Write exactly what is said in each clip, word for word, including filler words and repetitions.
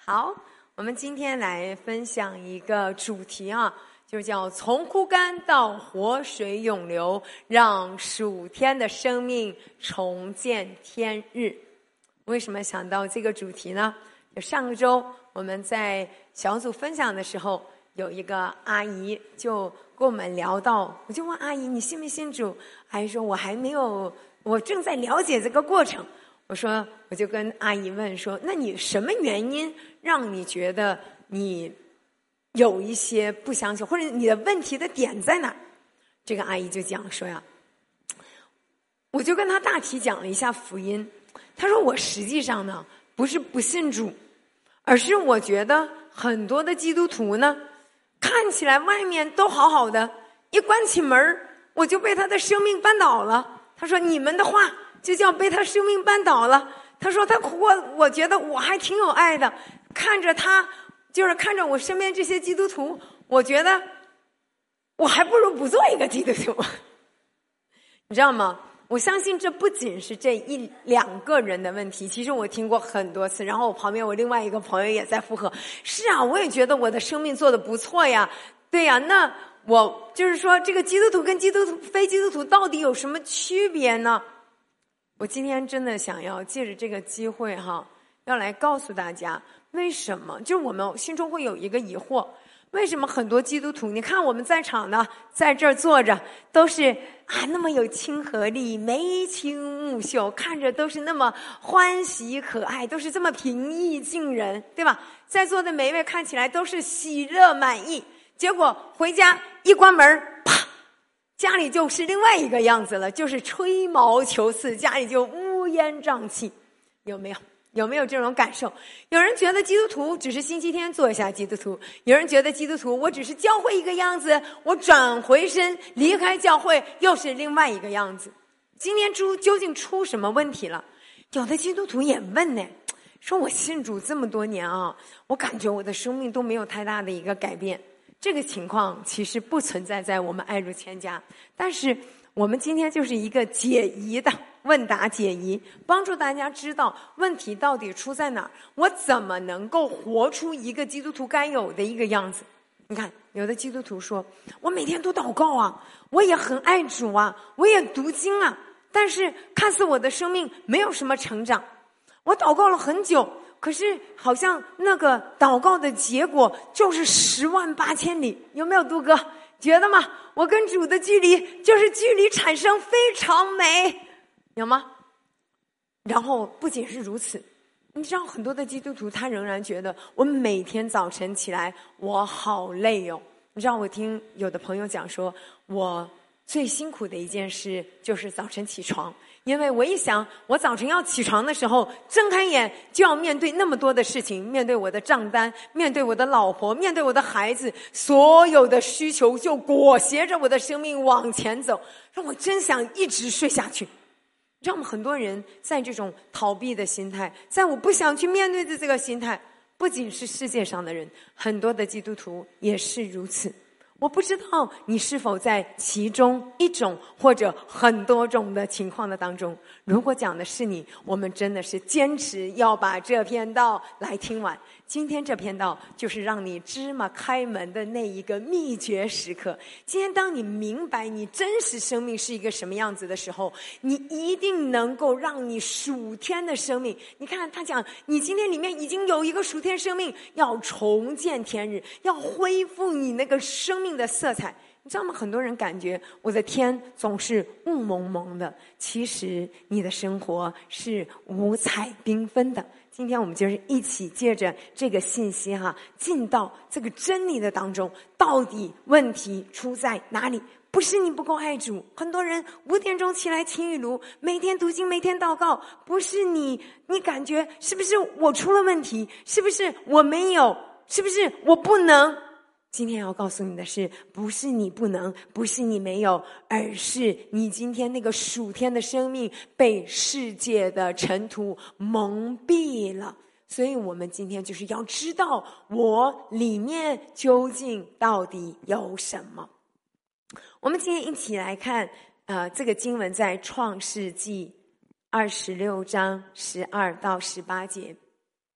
好，我们今天来分享一个主题啊，就叫从枯干到活水涌流，让属天的生命重见天日。为什么想到这个主题呢？就上个周我们在小组分享的时候，有一个阿姨就跟我们聊到，我就问阿姨你信不信主？阿姨说我还没有，我正在了解这个过程。我说我就跟阿姨问说，那你什么原因让你觉得你有一些不相信，或者你的问题的点在哪？这个阿姨就讲说呀，我就跟她大体讲了一下福音。她说我实际上呢不是不信主，而是我觉得很多的基督徒呢看起来外面都好好的，一关起门我就被他的生命绊倒了。她说你们的话就叫被他生命绊倒了。他说他活，我觉得我还挺有爱的，看着他，就是看着我身边这些基督徒，我觉得我还不如不做一个基督徒。你知道吗？我相信这不仅是这一两个人的问题，其实我听过很多次，然后我旁边我另外一个朋友也在附和，是啊，我也觉得我的生命做得不错呀，对呀，那我就是说这个基督徒跟基督徒非基督徒到底有什么区别呢？我今天真的想要借着这个机会哈，要来告诉大家为什么，就是我们心中会有一个疑惑，为什么很多基督徒，你看我们在场的在这儿坐着都是啊那么有亲和力，眉清目秀，看着都是那么欢喜可爱，都是这么平易近人，对吧？在座的每一位看起来都是喜乐满意，结果回家一关门，啪，家里就是另外一个样子了，就是吹毛求疵，家里就乌烟瘴气，有没有？有没有这种感受？有人觉得基督徒只是星期天做一下基督徒，有人觉得基督徒我只是教会一个样子，我转回身离开教会又是另外一个样子。今天出究竟出什么问题了？有的基督徒也问呢，说我信主这么多年啊，我感觉我的生命都没有太大的一个改变。这个情况其实不存在在我们爱如千家，但是我们今天就是一个解疑的问答解疑，帮助大家知道问题到底出在哪儿，我怎么能够活出一个基督徒该有的一个样子。你看有的基督徒说我每天都祷告啊，我也很爱主啊，我也读经啊，但是看似我的生命没有什么成长，我祷告了很久，可是好像那个祷告的结果就是十万八千里，有没有杜哥觉得吗？我跟主的距离就是距离产生非常美，有吗？然后不仅是如此，你知道很多的基督徒他仍然觉得我每天早晨起来我好累哦。你知道我听有的朋友讲说，我最辛苦的一件事就是早晨起床，因为我一想我早晨要起床的时候，睁开眼就要面对那么多的事情，面对我的账单，面对我的老婆，面对我的孩子，所有的需求就裹挟着我的生命往前走，让我真想一直睡下去。让我们很多人在这种逃避的心态，在我不想去面对的这个心态，不仅是世界上的人，很多的基督徒也是如此。我不知道你是否在其中一种或者很多种的情况的当中，如果讲的是你，我们真的是坚持要把这篇道来听完。今天这篇道就是让你芝麻开门的那一个秘诀时刻。今天当你明白你真实生命是一个什么样子的时候，你一定能够让你属天的生命，你看他讲你今天里面已经有一个属天生命，要重见天日，要恢复你那个生命的色彩。你知道吗？很多人感觉我的天总是雾蒙蒙的，其实你的生活是五彩缤纷的。今天我们就是一起借着这个信息哈，进到这个真理的当中，到底问题出在哪里？不是你不够爱主，很多人五点钟起来勤雨炉，每天读经，每天祷告，不是你，你感觉是不是我出了问题？是不是我没有？是不是我不能？今天要告诉你的是，不是你不能，不是你没有，而是你今天那个属天的生命被世界的尘土蒙蔽了。所以我们今天就是要知道我里面究竟到底有什么。我们今天一起来看呃，这个经文在创世纪二十六章十二到十八节。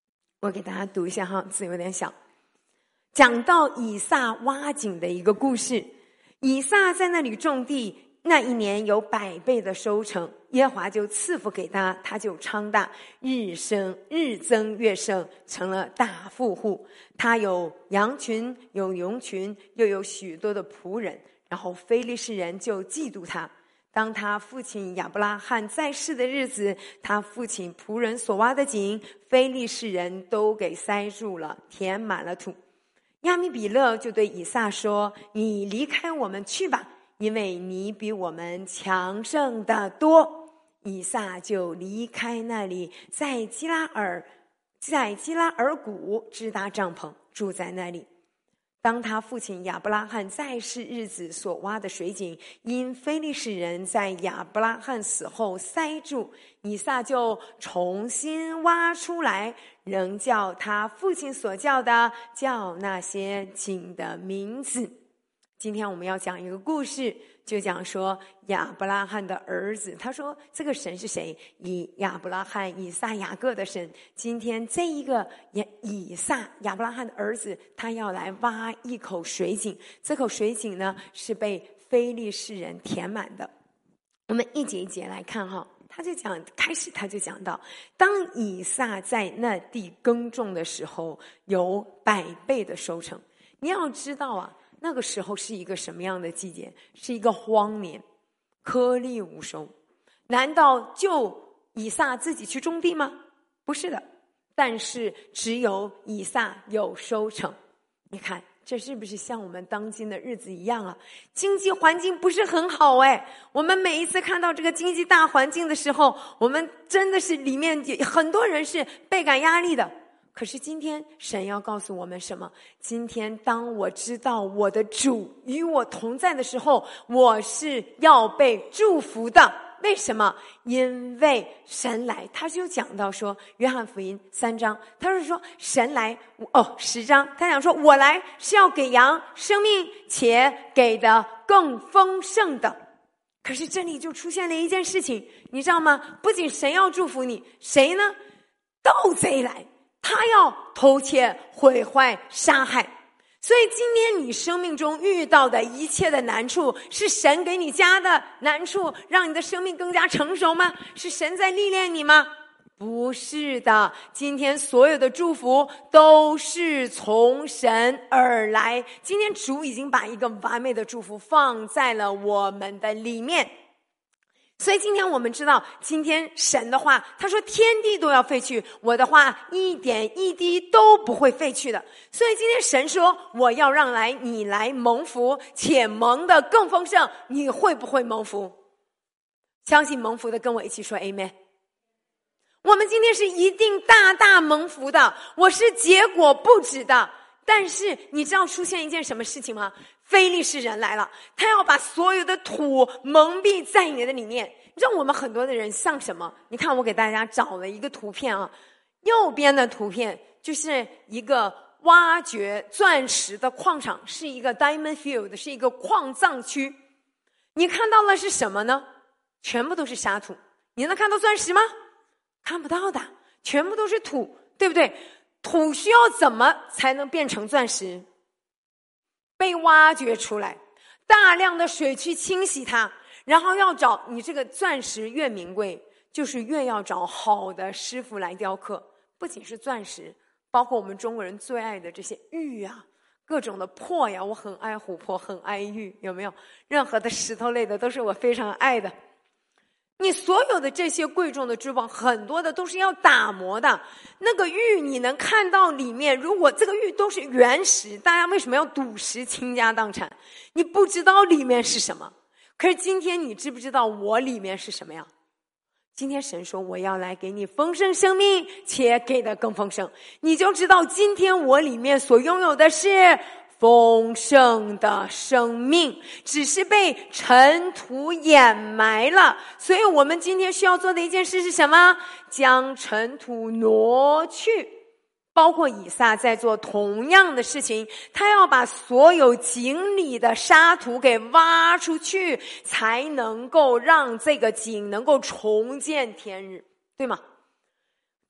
我给大家读一下哈，字有点小。讲到以撒挖井的一个故事，以撒在那里种地，那一年有百倍的收成，耶和华就赐福给他，他就昌大，日生日增月盛，成了大富户。他有羊群，有羊群，又有许多的仆人。然后非利士人就嫉妒他。当他父亲亚伯拉罕在世的日子，他父亲仆人所挖的井，非利士人都给塞住了，填满了土。亚米比勒就对以撒说：你离开我们去吧，因为你比我们强盛的多。以撒就离开那里，在基拉尔在基拉尔谷支搭帐篷，住在那里。当他父亲亚伯拉罕在世日子所挖的水井，因非利士人在亚伯拉罕死后塞住，以撒就重新挖出来，仍叫他父亲所叫的，叫那些井的名字。今天我们要讲一个故事，就讲说亚伯拉罕的儿子，他说这个神是谁？以亚伯拉罕、以撒、雅各的神。今天这一个以撒亚伯拉罕的儿子，他要来挖一口水井，这口水井呢是被非利士人填满的。我们一节一节来看哈，他就讲开始他就讲到，当以撒在那地耕种的时候，有百倍的收成。你要知道啊，那个时候是一个什么样的季节？是一个荒年，颗粒无收。难道就以撒自己去种地吗？不是的，但是只有以撒有收成。你看这是不是像我们当今的日子一样啊？经济环境不是很好哎，我们每一次看到这个经济大环境的时候，我们真的是里面很多人是倍感压力的。可是今天神要告诉我们什么？今天当我知道我的主与我同在的时候，我是要被祝福的。为什么？因为神来，他就讲到说，约翰福音三章，他是说神来，哦，十章，他讲说我来是要给羊生命，且给的更丰盛的。可是这里就出现了一件事情，你知道吗？不仅神要祝福你，谁呢？盗贼来，他要偷窃、毁坏、杀害。所以今天你生命中遇到的一切的难处，是神给你加的难处，让你的生命更加成熟吗？是神在历练你吗？不是的，今天所有的祝福都是从神而来。今天主已经把一个完美的祝福放在了我们的里面。所以今天我们知道，今天神的话，他说天地都要废去，我的话一点一滴都不会废去的。所以今天神说，我要让来你来蒙福，且蒙得更丰盛。你会不会蒙福？相信蒙福的跟我一起说 Amen。 我们今天是一定大大蒙福的，我是结果不止的。但是你知道出现一件什么事情吗？非利士人来了，他要把所有的土蒙蔽在你的里面。你知道我们很多的人像什么？你看我给大家找了一个图片啊，右边的图片就是一个挖掘钻石的矿场，是一个 diamond field， 是一个矿藏区。你看到了是什么呢？全部都是沙土。你能看到钻石吗？看不到的，全部都是土，对不对？土需要怎么才能变成钻石？被挖掘出来，大量的水去清洗它，然后要找你这个钻石越名贵，就是越要找好的师傅来雕刻。不仅是钻石，包括我们中国人最爱的这些玉啊，各种的珀呀，我很爱琥珀，很爱玉，有没有？任何的石头类的都是我非常爱的。你所有的这些贵重的珠宝，很多的都是要打磨的。那个玉你能看到里面，如果这个玉都是原石，大家为什么要赌石倾家荡产？你不知道里面是什么。可是今天你知不知道我里面是什么呀？今天神说我要来给你丰盛生命，且给的更丰盛。你就知道今天我里面所拥有的是丰盛的生命，只是被尘土掩埋了。所以我们今天需要做的一件事是什么？将尘土挪去。包括以撒在做同样的事情，他要把所有井里的沙土给挖出去，才能够让这个井能够重见天日，对吗？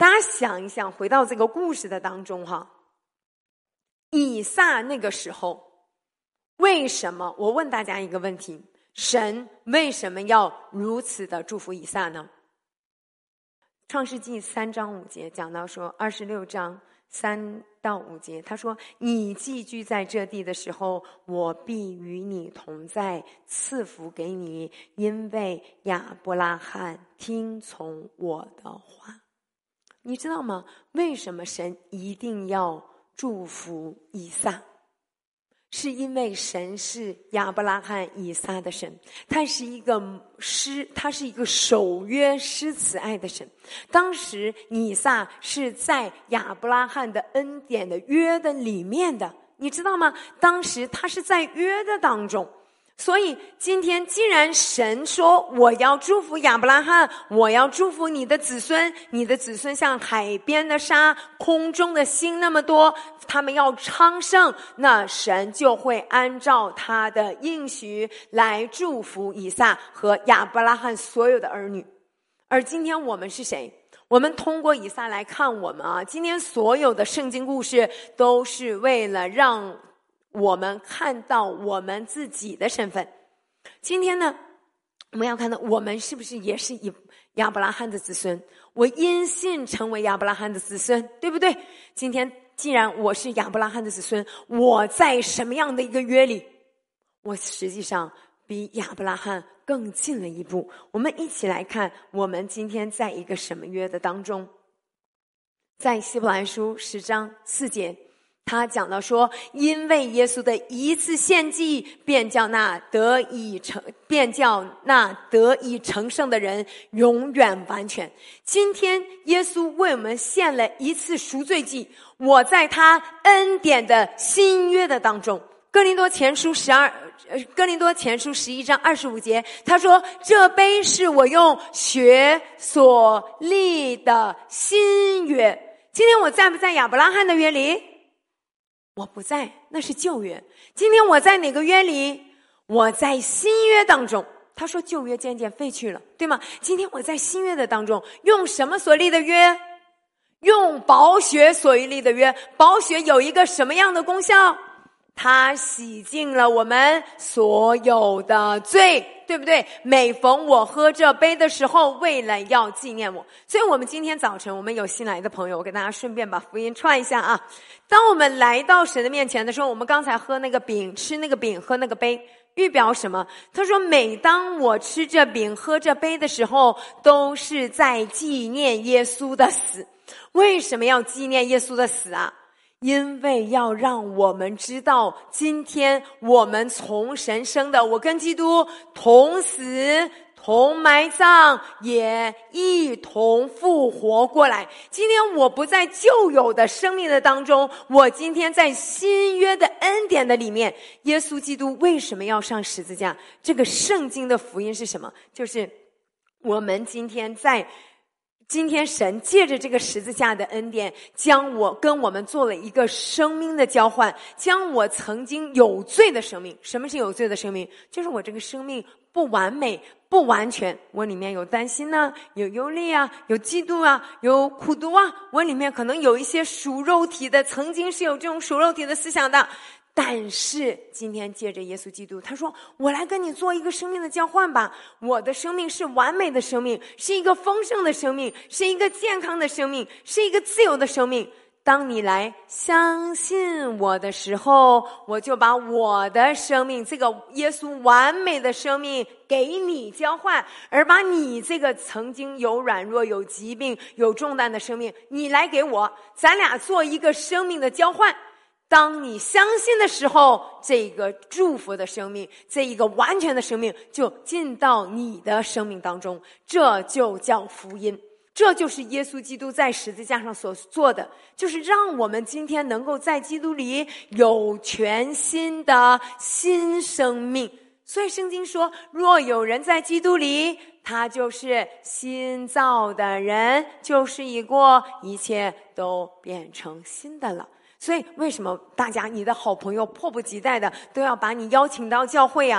大家想一想，回到这个故事的当中哈，以撒那个时候为什么，我问大家一个问题，神为什么要如此的祝福以撒呢？创世纪三章五节讲到说，二十六章三到五节，他说：你寄居在这地的时候，我必与你同在，赐福给你，因为亚伯拉罕听从我的话。你知道吗？为什么神一定要祝福以撒？是因为神是亚伯拉罕以撒的神，他是一个施，他是一个守约施慈爱的神。当时以撒是在亚伯拉罕的恩典的约的里面的，你知道吗？当时他是在约的当中。所以今天既然神说我要祝福亚伯拉罕，我要祝福你的子孙，你的子孙像海边的沙，空中的星那么多，他们要昌盛，那神就会按照他的应许来祝福以撒和亚伯拉罕所有的儿女。而今天我们是谁？我们通过以撒来看我们啊，今天所有的圣经故事都是为了让我们看到我们自己的身份。今天呢，我们要看到我们是不是也是亚伯拉罕的子孙，我因信成为亚伯拉罕的子孙，对不对？今天既然我是亚伯拉罕的子孙，我在什么样的一个约里？我实际上比亚伯拉罕更近了一步。我们一起来看我们今天在一个什么约的当中。在希伯来书十章四节，他讲到说，因为耶稣的一次献祭，便叫那得以成便叫那得以成圣的人永远完全。今天耶稣为我们献了一次赎罪祭，我在他恩典的新约的当中。哥林多前书十二哥林多前书十一章二十五节，他说，这杯是我用血所立的新约。今天我在不在亚伯拉罕的约里？我不在，那是旧约。今天我在哪个约里？我在新约当中。他说旧约渐渐废去了，对吗？今天我在新约的当中，用什么所立的约？用宝血所立的约。宝血有一个什么样的功效？它洗净了我们所有的罪，对不对？每逢我喝这杯的时候，为了要纪念我。所以我们今天早晨，我们有新来的朋友，我给大家顺便把福音串一下啊。当我们来到神的面前的时候，我们刚才喝那个饼，吃那个饼，喝那个杯，预表什么？他说，每当我吃这饼喝这杯的时候，都是在纪念耶稣的死。为什么要纪念耶稣的死啊？因为要让我们知道，今天我们从神生的，我跟基督同死同埋葬，也一同复活过来。今天我不在旧有的生命的当中，我今天在新约的恩典的里面。耶稣基督为什么要上十字架？这个圣经的福音是什么？就是我们今天在今天神借着这个十字架的恩典，将我跟我们做了一个生命的交换，将我曾经有罪的生命。什么是有罪的生命？就是我这个生命不完美不完全，我里面有担心啊，有忧虑啊，有嫉妒啊，有苦毒啊，我里面可能有一些属肉体的，曾经是有这种属肉体的思想的。但是今天借着耶稣基督，他说，我来跟你做一个生命的交换吧。我的生命是完美的生命，是一个丰盛的生命，是一个健康的生命，是一个自由的生命。当你来相信我的时候，我就把我的生命，这个耶稣完美的生命给你交换，而把你这个曾经有软弱有疾病有重担的生命，你来给我，咱俩做一个生命的交换。当你相信的时候，这个祝福的生命，这一个完全的生命就进到你的生命当中，这就叫福音。这就是耶稣基督在十字架上所做的，就是让我们今天能够在基督里有全新的新生命。所以圣经说，若有人在基督里，他就是新造的人，旧事已过，一切都变成新的了。所以为什么大家你的好朋友迫不及待的都要把你邀请到教会啊？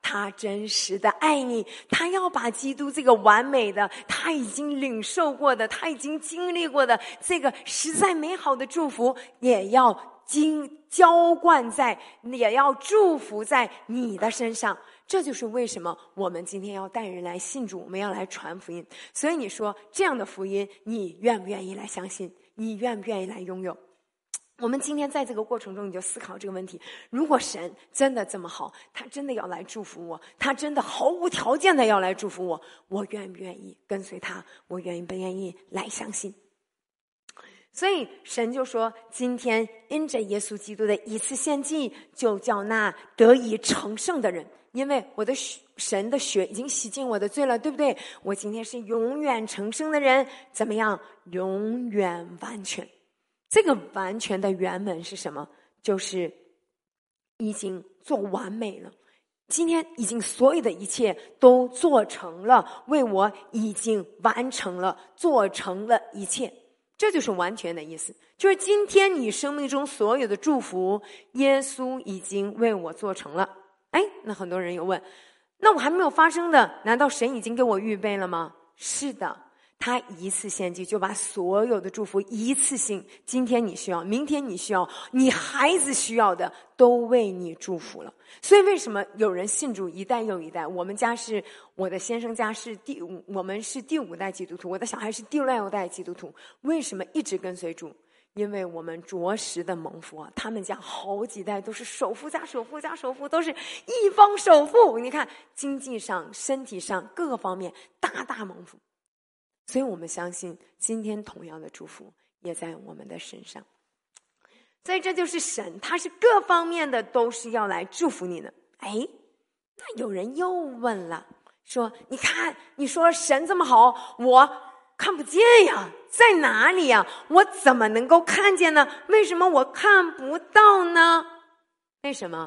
他真实的爱你，他要把基督这个完美的，他已经领受过的，他已经经历过的这个实在美好的祝福，也要经浇灌在，也要祝福在你的身上。这就是为什么我们今天要带人来信主，我们要来传福音。所以你说这样的福音，你愿不愿意来相信？你愿不愿意来拥有？我们今天在这个过程中，你就思考这个问题：如果神真的这么好，他真的要来祝福我，他真的毫无条件的要来祝福我，我愿不愿意跟随他？我愿不愿意来相信？所以神就说，今天因着耶稣基督的一次献祭，就叫那得以成圣的人，因为我的神的血已经洗净我的罪了，对不对？我今天是永远成圣的人，怎么样？永远完全。这个完全的原文是什么？就是已经做完美了，今天已经所有的一切都做成了，为我已经完成了，做成了一切。这就是完全的意思，就是今天你生命中所有的祝福，耶稣已经为我做成了。哎，那很多人又问，那我还没有发生的，难道神已经给我预备了吗？是的，他一次献祭就把所有的祝福一次性，今天你需要，明天你需要，你孩子需要的都为你祝福了。所以为什么有人信主一代又一代？我们家是，我的先生家是第五，我们是第五代基督徒，我的小孩是第六代基督徒。为什么一直跟随主？因为我们着实的蒙福啊，他们家好几代都是首富加首富加首富，都是一方首富。你看经济上、身体上各个方面大大蒙福。所以我们相信今天同样的祝福也在我们的身上。所以这就是神，他是各方面的都是要来祝福你的。哎，那有人又问了，说你看你说神这么好，我看不见呀，在哪里呀？我怎么能够看见呢？为什么我看不到呢？为什么？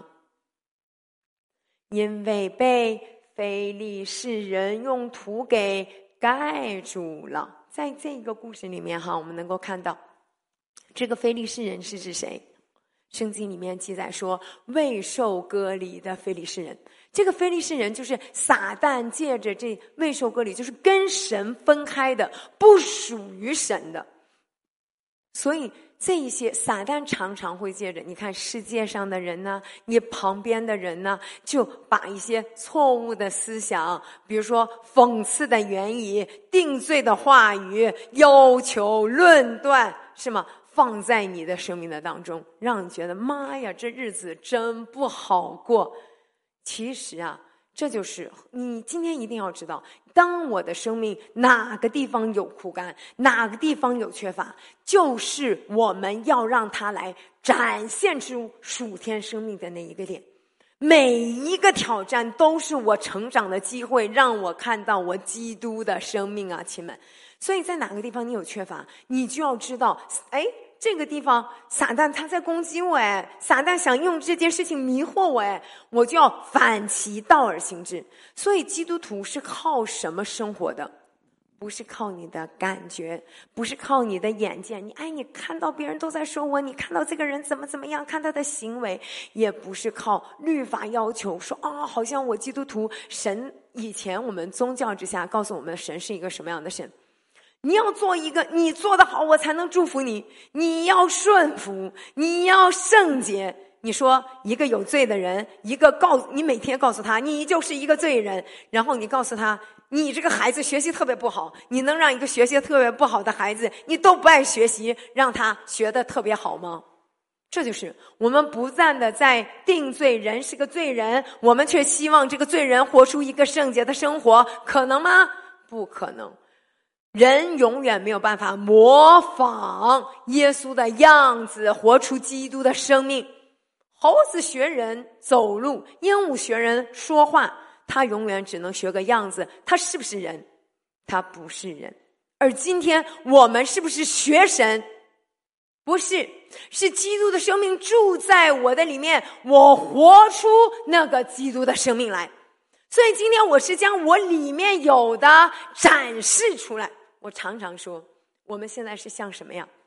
因为被非利士人用土给盖住了。在这个故事里面哈，我们能够看到这个非利士人是指谁？圣经里面记载说未受割礼的非利士人。这个非利士人就是撒旦借着这未受割礼，就是跟神分开的，不属于神的。所以这一些撒旦常常会借着，你看世界上的人呢，你旁边的人呢，就把一些错误的思想，比如说讽刺的言语、定罪的话语、要求、论断，是吗？放在你的生命的当中，让你觉得妈呀，这日子真不好过。其实啊，这就是你今天一定要知道，当我的生命哪个地方有枯干，哪个地方有缺乏，就是我们要让它来展现出属天生命的那一个点。每一个挑战都是我成长的机会，让我看到我基督的生命啊，亲们。所以在哪个地方你有缺乏，你就要知道，哎，这个地方撒旦他在攻击我，哎，撒旦想用这件事情迷惑我，哎，我就要反其道而行之。所以基督徒是靠什么生活的？不是靠你的感觉，不是靠你的眼见，你哎，你看到别人都在说我，你看到这个人怎么怎么样，看他的行为，也不是靠律法要求说啊、哦，好像我基督徒，神以前我们宗教之下告诉我们神是一个什么样的神。你要做一个，你做得好，我才能祝福你。你要顺服，你要圣洁。你说一个有罪的人，一个告你每天告诉他，你就是一个罪人，然后你告诉他，你这个孩子学习特别不好，你能让一个学习特别不好的孩子，你都不爱学习，让他学得特别好吗？这就是我们不断的在定罪人是个罪人，我们却希望这个罪人活出一个圣洁的生活，可能吗？不可能。人永远没有办法模仿耶稣的样子，活出基督的生命。猴子学人走路，鹦鹉学人说话，他永远只能学个样子，他是不是人？他不是人。而今天我们是不是学神？不是，是基督的生命住在我的里面，我活出那个基督的生命来。所以今天我是将我里面有的展示出来。我常常说，我们现在是像什么呀？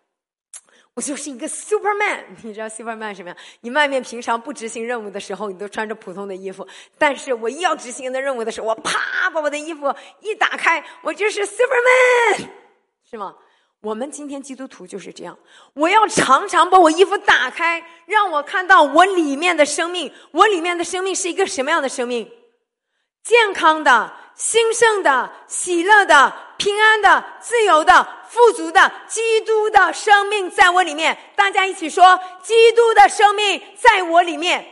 我就是一个 Superman， 你知道 Superman 什么样？你外面平常不执行任务的时候，你都穿着普通的衣服，但是我一要执行的任务的时候，我啪把我的衣服一打开，我就是 Superman， 是吗？我们今天基督徒就是这样，我要常常把我衣服打开，让我看到我里面的生命，我里面的生命是一个什么样的生命？健康的、兴盛的、喜乐的、平安的、自由的、富足的，基督的生命在我里面。大家一起说，基督的生命在我里面。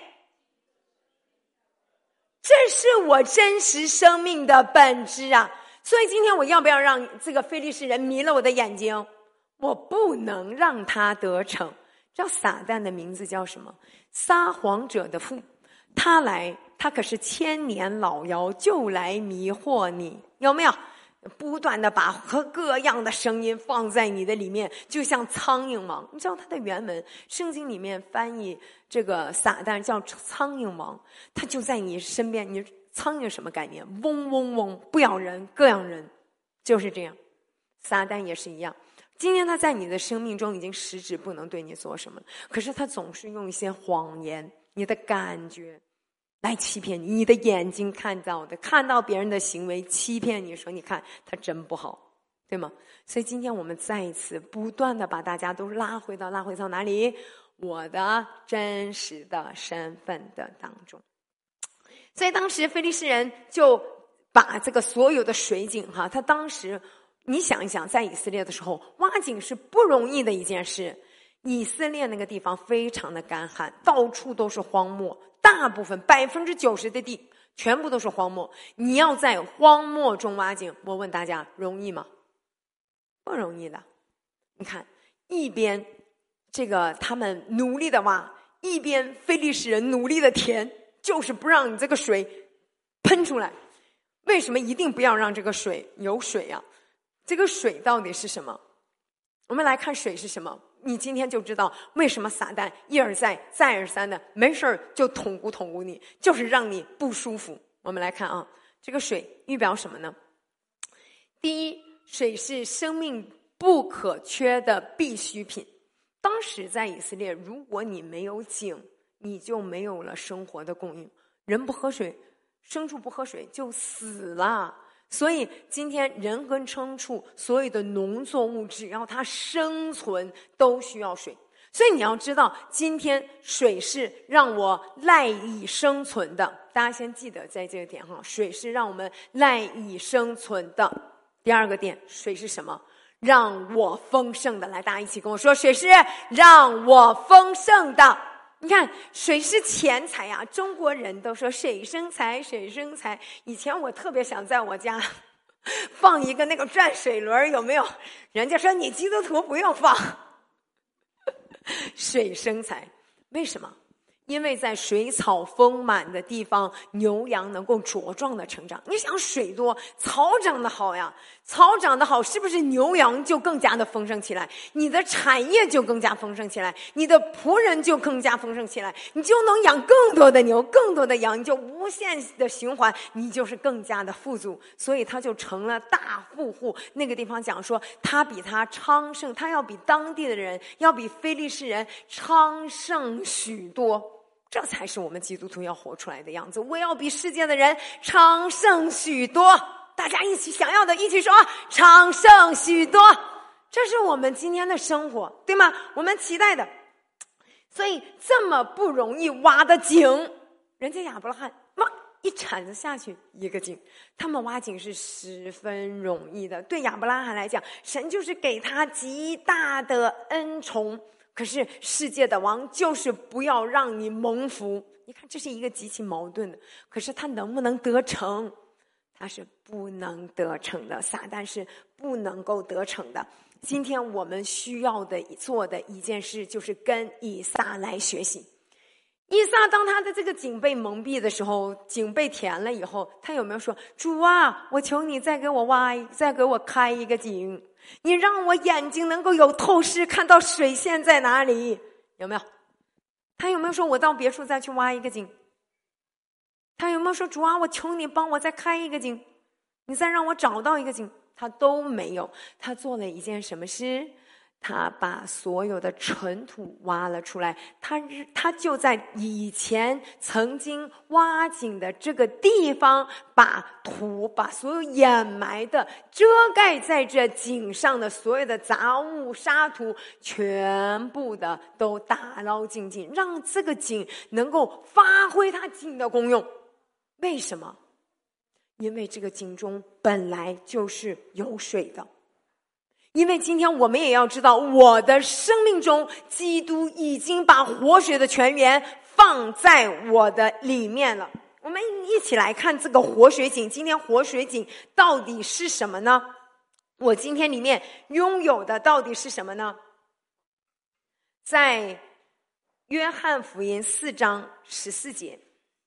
这是我真实生命的本质啊！所以今天我要不要让这个非利士人迷了我的眼睛？我不能让他得逞。知道撒旦的名字叫什么？撒谎者的父。他来，他可是千年老妖，就来迷惑你，有没有？不断的把各样的声音放在你的里面，就像苍蝇王。你知道它的原文，圣经里面翻译这个撒旦叫苍蝇王，他就在你身边。你苍蝇什么概念？嗡嗡嗡，不咬人，各养人，就是这样。撒旦也是一样，今天他在你的生命中已经实质不能对你做什么，可是他总是用一些谎言，你的感觉来欺骗你，你的眼睛看到的，看到别人的行为欺骗你，说你看他真不好，对吗？所以今天我们再一次不断的把大家都拉回到拉回到哪里？我的真实的身份的当中。所以当时非利士人就把这个所有的水井哈，他当时你想一想，在以色列的时候挖井是不容易的一件事。以色列那个地方非常的干旱，到处都是荒漠，大部分百分之九十的地全部都是荒漠。你要在荒漠中挖井，我问大家容易吗？不容易的。你看一边这个他们努力的挖，一边非利士人努力的填，就是不让你这个水喷出来。为什么一定不要让这个水有水啊？这个水到底是什么？我们来看水是什么，你今天就知道为什么撒旦一而再再而三的没事就捅咕捅咕你，就是让你不舒服。我们来看啊，这个水预表什么呢？第一，水是生命不可缺的必需品。当时在以色列，如果你没有井，你就没有了生活的供应。人不喝水，牲畜不喝水就死了。所以今天人跟牲畜所有的农作物，只要它生存都需要水。所以你要知道，今天水是让我赖以生存的。大家先记得在这个点哈，水是让我们赖以生存的。第二个点，水是什么？让我丰盛的。来，大家一起跟我说，水是让我丰盛的。你看，水是钱财呀、啊！中国人都说水生财，水生财。以前我特别想在我家放一个那个转水轮，有没有？人家说你基督徒不用放。水生财，为什么？因为在水草丰满的地方，牛羊能够茁壮的成长。你想水多，草长得好呀，草长得好，是不是牛羊就更加的丰盛起来？你的产业就更加丰盛起来，你的仆人就更加丰盛起来，你就能养更多的牛，更多的羊，你就无限的循环，你就是更加的富足。所以他就成了大富户。那个地方讲说，他比他昌盛，他要比当地的人，要比非利士人昌盛许多。这才是我们基督徒要活出来的样子。我要比世界的人昌盛许多。大家一起想要的，一起说昌盛许多。这是我们今天的生活，对吗？我们期待的。所以这么不容易挖的井，人家亚伯拉罕挖一铲子下去一个井，他们挖井是十分容易的。对亚伯拉罕来讲，神就是给他极大的恩宠。可是世界的王就是不要让你蒙福。你看，这是一个极其矛盾的。可是他能不能得逞？他是不能得逞的。撒旦是不能够得逞的。今天我们需要的做的一件事，就是跟以撒来学习。以撒当他的这个井被蒙蔽的时候，井被填了以后，他有没有说，主啊，我求你再给我挖，再给我开一个井，你让我眼睛能够有透视，看到水线在哪里？有没有？他有没有说我到别处再去挖一个井？他有没有说，主啊，我求你帮我再开一个井，你再让我找到一个井？他都没有。他做了一件什么事？ 他把所有的尘土挖了出来，他他就在以前曾经挖井的这个地方，把土把所有掩埋的遮盖在这井上的所有的杂物沙土全部的都打捞净尽，让这个井能够发挥它井的功用。为什么？因为这个井中本来就是有水的。因为今天我们也要知道，我的生命中基督已经把活水的泉源放在我的里面了。我们一起来看这个活水井。今天活水井到底是什么呢？我今天里面拥有的到底是什么呢？在约翰福音四章十四节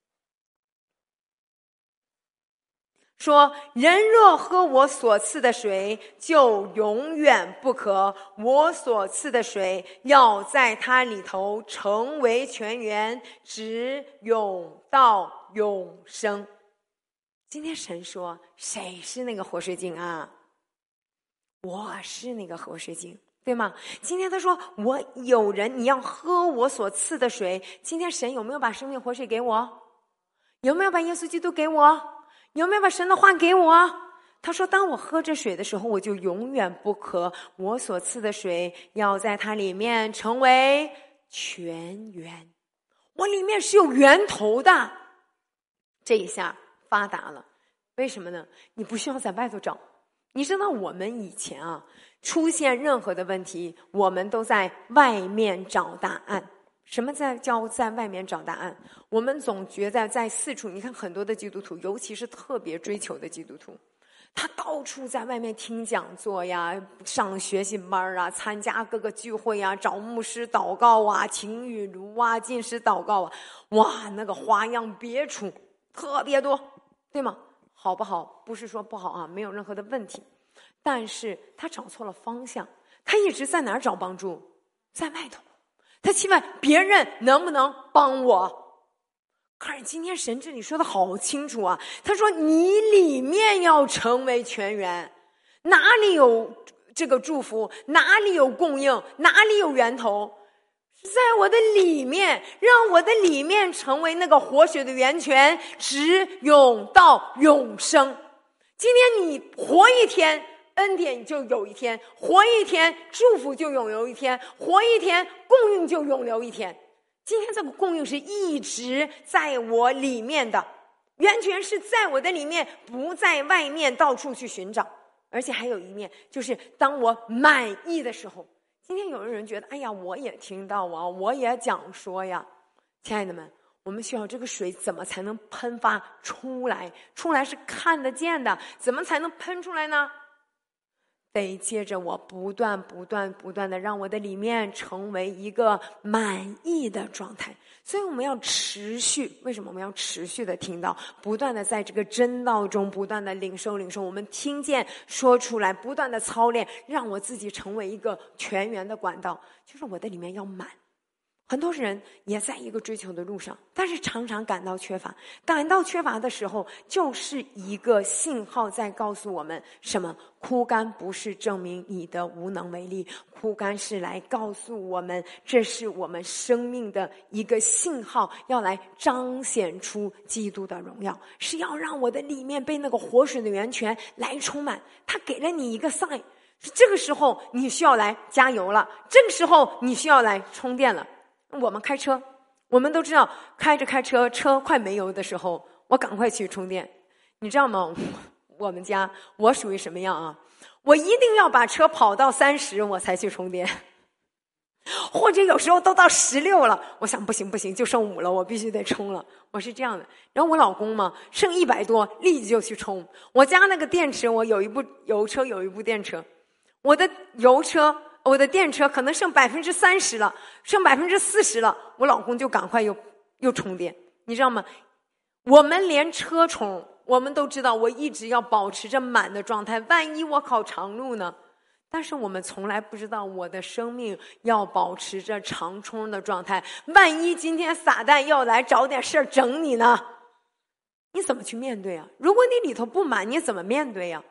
说，人若喝我所赐的水，就永远不渴。我所赐的水要在它里头成为泉源，直涌到永生。今天神说，谁是那个活水井啊？我是那个活水井，对吗？今天他说，我有人你要喝我所赐的水。今天神有没有把生命活水给我？有没有把耶稣基督给我？有没有把神的话给我？他说，当我喝这水的时候，我就永远不渴。我所赐的水要在它里面成为泉源，我里面是有源头的。这一下发达了。为什么呢？你不需要在外头找。你知道我们以前啊，出现任何的问题，我们都在外面找答案。什么在叫在外面找答案？我们总觉得在四处，你看很多的基督徒，尤其是特别追求的基督徒，他到处在外面听讲座呀，上学习班啊，参加各个聚会啊，找牧师祷告啊，晴雨如啊，进食祷告啊，哇，那个花样别出，特别多，对吗？好不好？不是说不好啊，没有任何的问题，但是他找错了方向，他一直在哪儿找帮助？在外头。他期望别人能不能帮我。可是今天神这里说的好清楚啊，他说你里面要成为泉源，哪里有这个祝福，哪里有供应，哪里有源头，在我的里面，让我的里面成为那个活水的源泉，直涌到永生。今天你活一天，恩典就有一天，活一天，祝福就永留一天，活一天，供应就永留一天。今天这个供应是一直在我里面的，源泉是在我的里面，不在外面到处去寻找。而且还有一面，就是当我满意的时候。今天有的人觉得，哎呀，我也听到啊，我也讲说呀。亲爱的们，我们需要这个水怎么才能喷发出来？出来是看得见的，怎么才能喷出来呢？得接着我不断不断不断的让我的里面成为一个满意的状态。所以我们要持续，为什么我们要持续的听到，不断的在这个真道中不断的领受领受，我们听见说出来，不断的操练，让我自己成为一个全员的管道，就是我的里面要满。很多人也在一个追求的路上，但是常常感到缺乏。感到缺乏的时候，就是一个信号在告诉我们什么？枯干不是证明你的无能为力，枯干是来告诉我们，这是我们生命的一个信号，要来彰显出基督的荣耀，是要让我的里面被那个活水的源泉来充满。他给了你一个 sign， 这个时候你需要来加油了，这个时候你需要来充电了。我们开车，我们都知道，开着开车，车快没油的时候，我赶快去充电。你知道吗？我们家我属于什么样啊？我一定要把车跑到三十，我才去充电，或者有时候都到十六了，我想不行不行，就剩五了，我必须得充了。我是这样的。然后我老公嘛，剩一百多，立即就去充。我家那个电池，我有一部油车，有一部电车，我的油车。我的电车可能剩百分之三十了，剩百分之四十了，我老公就赶快又又充电，你知道吗？我们连车充，我们都知道，我一直要保持着满的状态，万一我考长路呢？但是我们从来不知道，我的生命要保持着长充的状态，万一今天撒旦要来找点事儿整你呢？你怎么去面对啊？如果你里头不满，你怎么面对呀？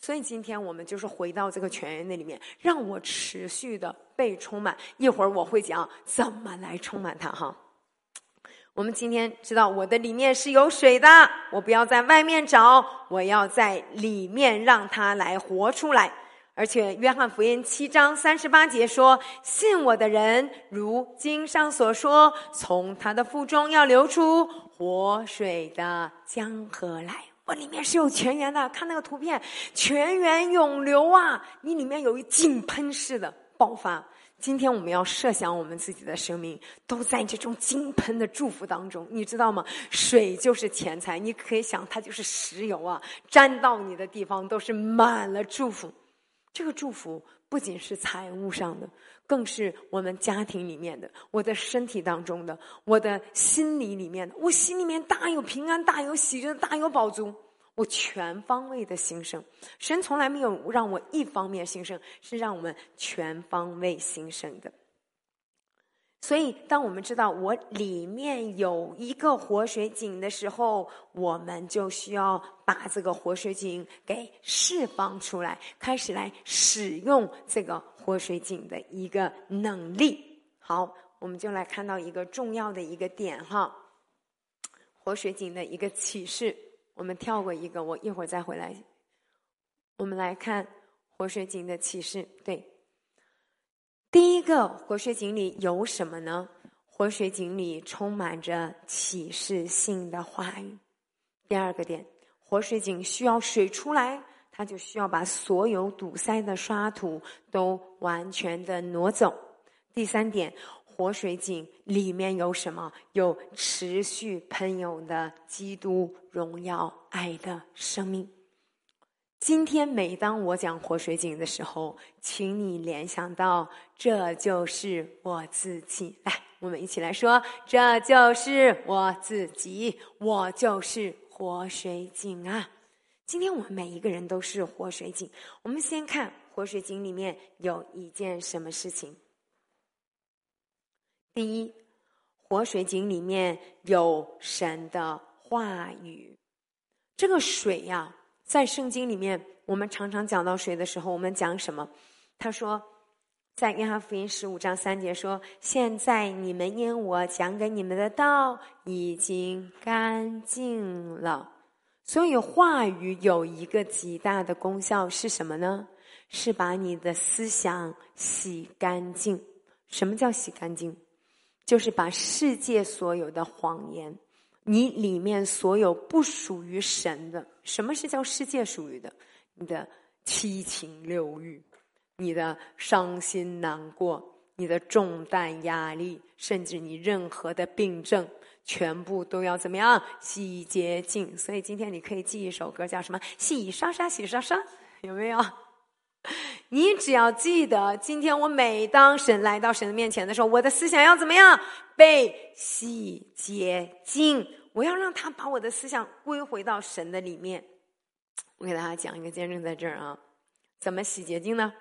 所以今天我们就是回到这个泉源那里面，让我持续的被充满。一会儿我会讲怎么来充满它哈。我们今天知道我的里面是有水的，我不要在外面找，我要在里面让它来活出来。而且约翰福音七章三十八节说，信我的人如经上所说，从他的腹中要流出活水的江河来。我里面是有泉源的，看那个图片，泉源涌流啊，你里面有一井喷式的爆发。今天我们要设想我们自己的生命都在这种井喷的祝福当中，你知道吗？水就是钱财，你可以想它就是石油啊，沾到你的地方都是满了祝福。这个祝福不仅是财务上的，更是我们家庭里面的，我的身体当中的，我的心理里面的，我心里面大有平安，大有喜乐，大有饱足，我全方位的兴盛。神从来没有让我一方面兴盛，是让我们全方位兴盛的。所以当我们知道我里面有一个活水井的时候，我们就需要把这个活水井给释放出来，开始来使用这个活水井的一个能力。好，我们就来看到一个重要的一个点哈，活水井的一个启示。我们跳过一个，我一会儿再回来。我们来看活水井的启示。对，第一个，活水井里有什么呢？活水井里充满着启示性的话语。第二个点，活水井需要水出来，它就需要把所有堵塞的刷土都完全的挪走。第三点，活水井里面有什么？有持续喷涌的基督荣耀爱的生命。今天每当我讲活水井的时候，请你联想到这就是我自己。来，我们一起来说，这就是我自己，我就是活水井啊。今天我们每一个人都是活水井。我们先看活水井里面有一件什么事情。第一，活水井里面有神的话语。这个水呀、啊，在圣经里面，我们常常讲到水的时候，我们讲什么？他说，在约翰福音十五章三节说，现在你们因我讲给你们的道已经干净了。所以话语有一个极大的功效是什么呢？是把你的思想洗干净。什么叫洗干净？就是把世界所有的谎言，你里面所有不属于神的。什么是叫世界属于的？你的七情六欲，你的伤心难过，你的重担压力，甚至你任何的病症，全部都要怎么样？洗洁净。所以今天你可以记一首歌，叫什么？洗刷刷，洗刷刷，有没有？你只要记得，今天我每当神来到神的面前的时候，我的思想要怎么样？被洗洁净。我要让他把我的思想归回到神的里面。我给大家讲一个见证在这儿啊，怎么洗洁净呢？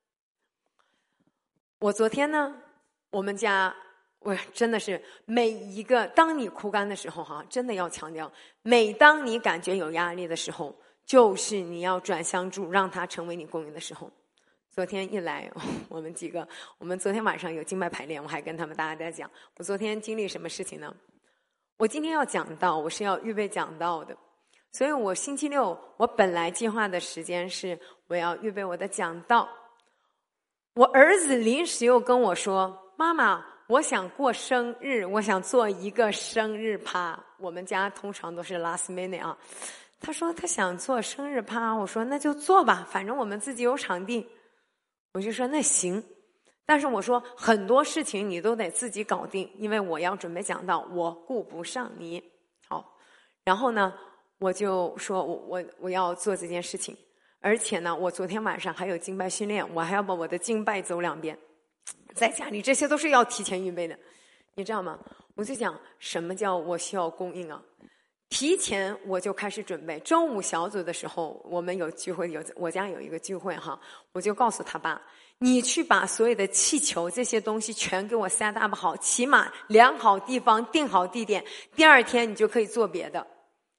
我昨天呢，我们家我真的是每一个，当你枯干的时候哈，真的要强调，每当你感觉有压力的时候，就是你要转向主，让他成为你供应的时候。昨天一来，我们几个，我们昨天晚上有敬拜排练，我还跟他们大家在讲，我昨天经历什么事情呢？我今天要讲道，我是要预备讲道的，所以我星期六我本来计划的时间是我要预备我的讲道。我儿子临时又跟我说，妈妈，我想过生日，我想做一个生日趴。我们家通常都是 last minute 啊。他说他想做生日趴，我说那就做吧，反正我们自己有场地。我就说那行，但是我说很多事情你都得自己搞定，因为我要准备讲道，我顾不上你。好，然后呢，我就说我我我要做这件事情，而且呢，我昨天晚上还有敬拜训练，我还要把我的敬拜走两遍，在家里这些都是要提前预备的，你知道吗？我就讲什么叫我需要供应啊？提前我就开始准备。中午小组的时候，我们有聚会，有我家有一个聚会哈，我就告诉他爸，你去把所有的气球这些东西全给我 set up 好，起码量好地方，定好地点，第二天你就可以做别的。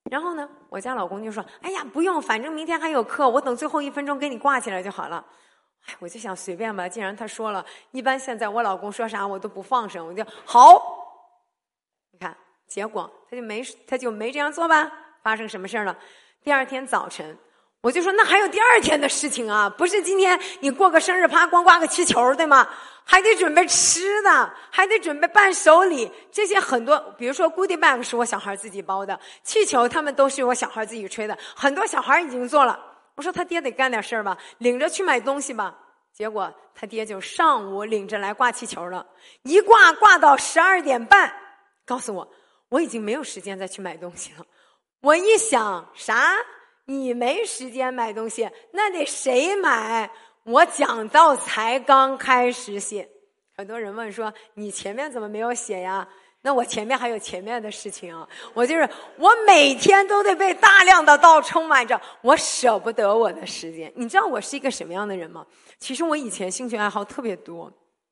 然后呢，我家老公就说：“哎呀，不用，反正明天还有课，我等最后一分钟给你挂起来就好了。”哎，我就想随便吧，既然他说了，一般现在我老公说啥我都不放声，我就好。你看，结果他就没他就没这样做吧？发生什么事了？第二天早晨，我就说那还有第二天的事情啊，不是今天你过个生日趴光挂个气球对吗？还得准备吃的，还得准备伴手礼，这些很多，比如说 goodie bag 是我小孩自己包的，气球他们都是我小孩自己吹的，很多小孩已经做了。我说他爹得干点事儿吧，领着去买东西吧。结果他爹就上午领着来挂气球了，一挂挂到十二点半，告诉我我已经没有时间再去买东西了。我一想，啥？你没时间买东西，那得谁买？我讲道才刚开始写。很多人问说你前面怎么没有写呀？那我前面还有前面的事情啊，我就是我每天都得被大量的道充满着，我舍不得我的时间。你知道我是一个什么样的人吗？其实我以前兴趣爱好特别多，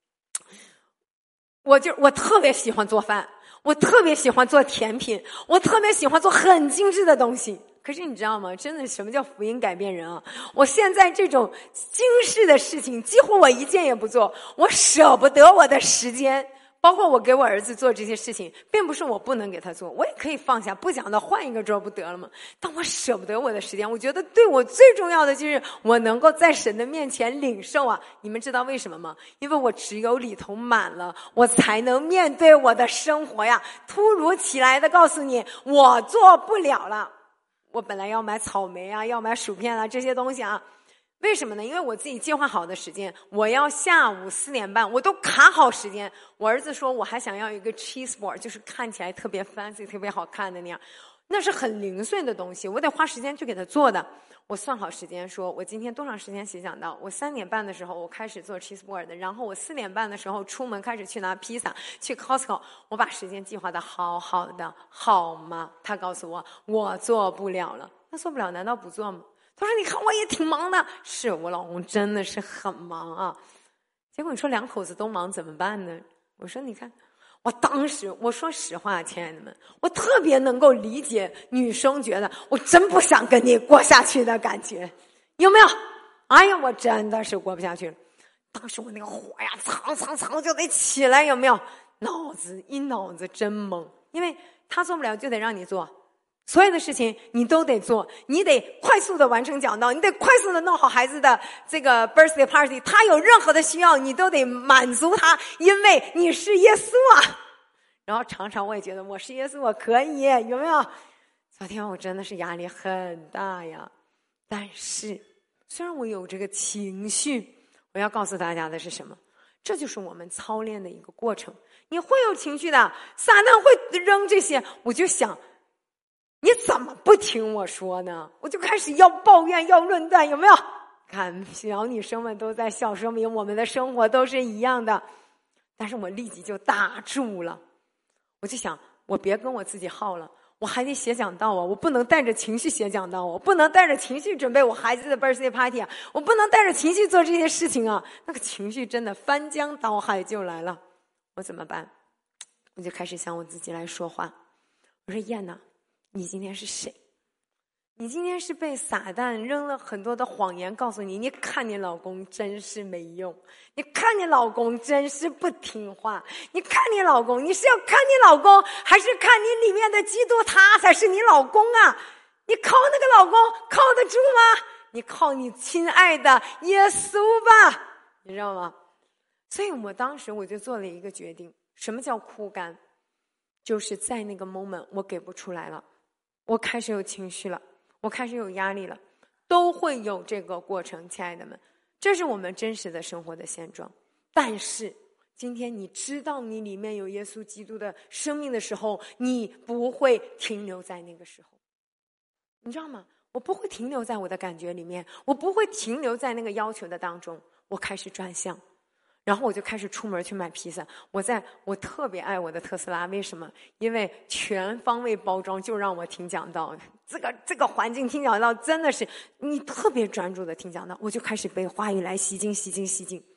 我就我特别喜欢做饭，我特别喜欢做甜品，我特别喜欢做很精致的东西。可是你知道吗？真的什么叫福音改变人啊？我现在这种精致的事情几乎我一件也不做，我舍不得我的时间。包括我给我儿子做这些事情，并不是我不能给他做，我也可以放下，不讲的换一个桌不得了吗？但我舍不得我的时间。我觉得对我最重要的就是我能够在神的面前领受啊！你们知道为什么吗？因为我只有里头满了，我才能面对我的生活呀。突如其来的告诉你，我做不了了。我本来要买草莓啊，要买薯片啊，这些东西啊。为什么呢？因为我自己计划好的时间，我要下午四点半，我都卡好时间。我儿子说我还想要一个 cheese board， 就是看起来特别 fancy 特别好看的那样，那是很零碎的东西，我得花时间去给他做的。我算好时间，说我今天多长时间写讲道，我三点半的时候我开始做 cheese board， 然后我四点半的时候出门开始去拿披萨，去 Costco， 我把时间计划的好好的，好吗？他告诉我我做不了了。那做不了难道不做吗？他说你看我也挺忙的。是我老公真的是很忙啊。结果你说两口子都忙怎么办呢？我说你看，我当时我说实话，亲爱的们，我特别能够理解女生觉得我真不想跟你过下去的感觉，有没有？哎呀，我真的是过不下去了。当时我那个火呀蹭蹭蹭就得起来，有没有？脑子一脑子真懵，因为他做不了就得让你做，所有的事情你都得做，你得快速的完成讲道，你得快速的弄好孩子的这个 birthday party， 他有任何的需要你都得满足他，因为你是耶稣啊。然后常常我也觉得我是耶稣我可以，有没有？昨天我真的是压力很大呀。但是虽然我有这个情绪，我要告诉大家的是什么？这就是我们操练的一个过程。你会有情绪的，撒旦会扔这些，我就想你怎么不听我说呢？我就开始要抱怨要论断，有没有？看小女生们都在笑，说明我们的生活都是一样的。但是我立即就打住了，我就想我别跟我自己耗了，我还得写讲道啊，我不能带着情绪写讲道啊，我不能带着情绪准备我孩子的 birthday party 啊，我不能带着情绪做这些事情啊。那个情绪真的翻江倒海就来了，我怎么办？我就开始向我自己来说话。我说燕呐，你今天是谁？你今天是被撒旦扔了很多的谎言告诉你，你看你老公真是没用，你看你老公真是不听话，你看你老公，你是要看你老公还是看你里面的基督，他才是你老公啊？你靠那个老公靠得住吗？你靠你亲爱的耶稣吧，你知道吗？所以我当时我就做了一个决定。什么叫枯干？就是在那个 moment 我给不出来了，我开始有情绪了，我开始有压力了，都会有这个过程，亲爱的们，这是我们真实的生活的现状。但是今天你知道你里面有耶稣基督的生命的时候，你不会停留在那个时候，你知道吗？我不会停留在我的感觉里面，我不会停留在那个要求的当中，我开始转向，然后我就开始出门去买披萨。我在我特别爱我的特斯拉，为什么？因为全方位包装就让我听讲道，这个这个环境听讲道真的是你特别专注的听讲道，我就开始被话语来吸睛吸睛吸睛。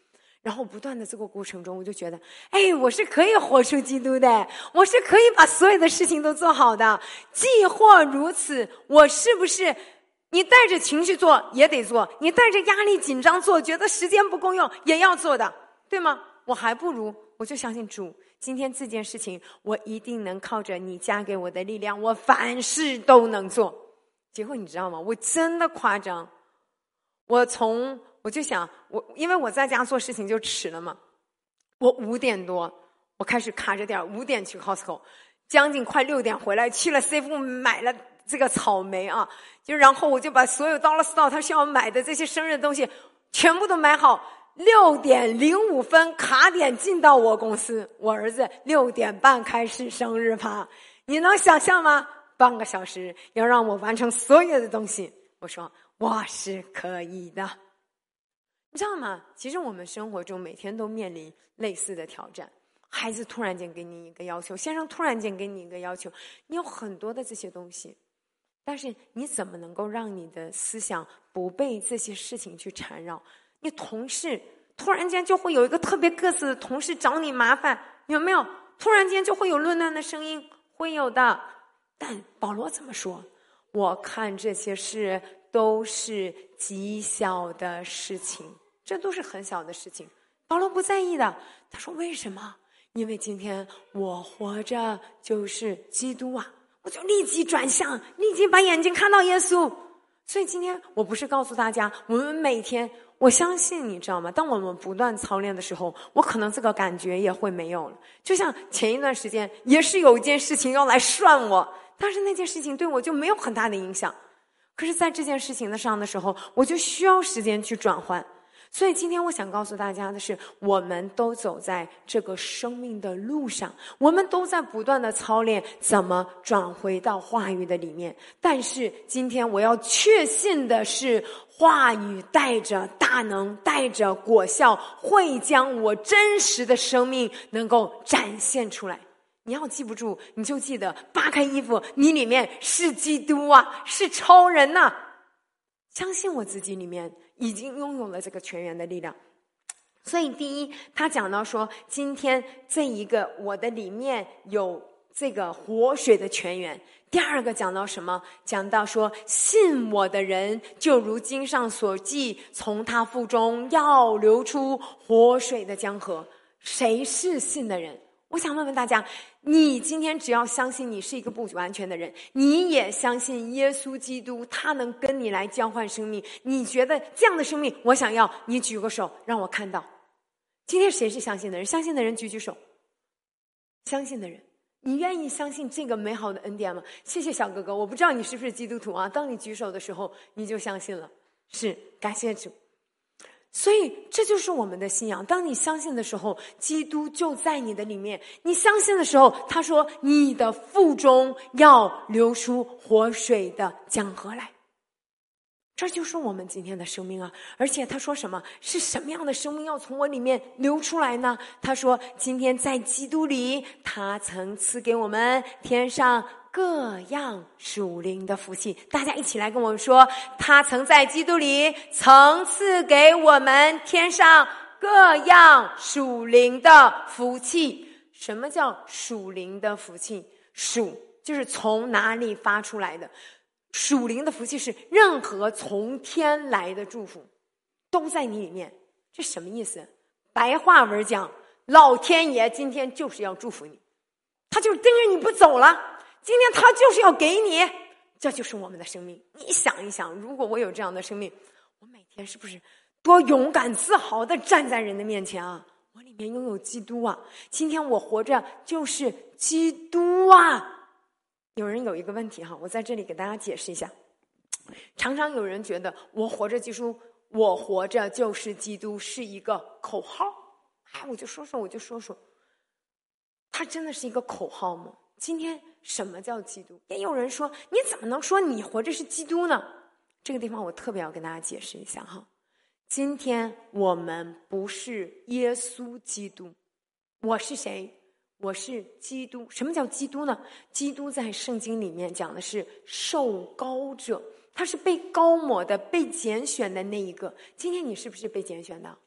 然后不断的这个过程中，我就觉得，哎，我是可以活出基督的，我是可以把所有的事情都做好的。既或如此，我是不是你带着情绪做也得做，你带着压力紧张做，觉得时间不够用也要做的，对吗？我还不如我就相信主，今天这件事情我一定能靠着你加给我的力量，我凡事都能做。结果你知道吗？我真的夸张，我从我就想我因为我在家做事情就迟了嘛，我五点多我开始卡着点，五点去 Costco， 将近快六点回来，去了 C F 买了这个草莓啊，就然后我就把所有 Dollar Store 他需要买的这些生日的东西全部都买好，六点零五分卡点进到我公司，我儿子六点半开始生日趴，你能想象吗？半个小时要让我完成所有的东西，我说我是可以的。你知道吗？其实我们生活中每天都面临类似的挑战，孩子突然间给你一个要求，先生突然间给你一个要求，你有很多的这些东西，但是你怎么能够让你的思想不被这些事情去缠绕？你同事突然间就会有一个特别个子的同事找你麻烦，有没有？突然间就会有论断的声音，会有的。但保罗怎么说？我看这些事都是极小的事情，这都是很小的事情，保罗不在意的。他说为什么？因为今天我活着就是基督啊，我就立即转向，立即把眼睛看到耶稣。所以今天我不是告诉大家我们每天，我相信你知道吗？当我们不断操练的时候，我可能这个感觉也会没有了。就像前一段时间也是有一件事情要来涮我，但是那件事情对我就没有很大的影响，可是在这件事情的上的时候，我就需要时间去转换。所以今天我想告诉大家的是，我们都走在这个生命的路上，我们都在不断的操练怎么转回到话语的里面。但是今天我要确信的是，话语带着大能，带着果效，会将我真实的生命能够展现出来。你要记不住，你就记得扒开衣服，你里面是基督啊，是超人呐、啊！相信我自己里面已经拥有了这个全员的力量。所以第一，他讲到说，今天这一个我的里面有这个活水的泉源。第二个讲到什么？讲到说，信我的人就如经上所记，从他腹中要流出活水的江河。谁是信的人？我想问问大家，你今天只要相信你是一个不完全的人，你也相信耶稣基督他能跟你来交换生命，你觉得这样的生命我想要，你举个手让我看到。今天谁是相信的人？相信的人举举手。相信的人，你愿意相信这个美好的恩典吗？谢谢小哥哥，我不知道你是不是基督徒啊，当你举手的时候你就相信了，是，感谢主。所以这就是我们的信仰，当你相信的时候，基督就在你的里面。你相信的时候，他说你的腹中要流出活水的江河来。这就是我们今天的生命啊！而且他说什么？是什么样的生命要从我里面流出来呢？他说今天在基督里，他曾赐给我们天上各样属灵的福气。大家一起来跟我们说，他曾在基督里曾赐给我们天上各样属灵的福气。什么叫属灵的福气？属就是从哪里发出来的，属灵的福气是任何从天来的祝福都在你里面。这什么意思？白话文讲，老天爷今天就是要祝福你，他就是盯着你不走了，今天他就是要给你。这就是我们的生命。你想一想，如果我有这样的生命，我每天是不是多勇敢自豪的站在人的面前啊？我里面拥有基督啊，今天我活着就是基督啊。有人有一个问题哈，我在这里给大家解释一下。常常有人觉得我活着基督，我活着就是基督是一个口号。哎，我就说说我就说说它真的是一个口号吗？今天什么叫基督？也有人说你怎么能说你活着是基督呢？这个地方我特别要跟大家解释一下哈。今天我们不是耶稣基督，我是谁？我是基督。什么叫基督呢？基督在圣经里面讲的是受膏者，他是被膏抹的，被拣选的那一个。今天你是不是被拣选的？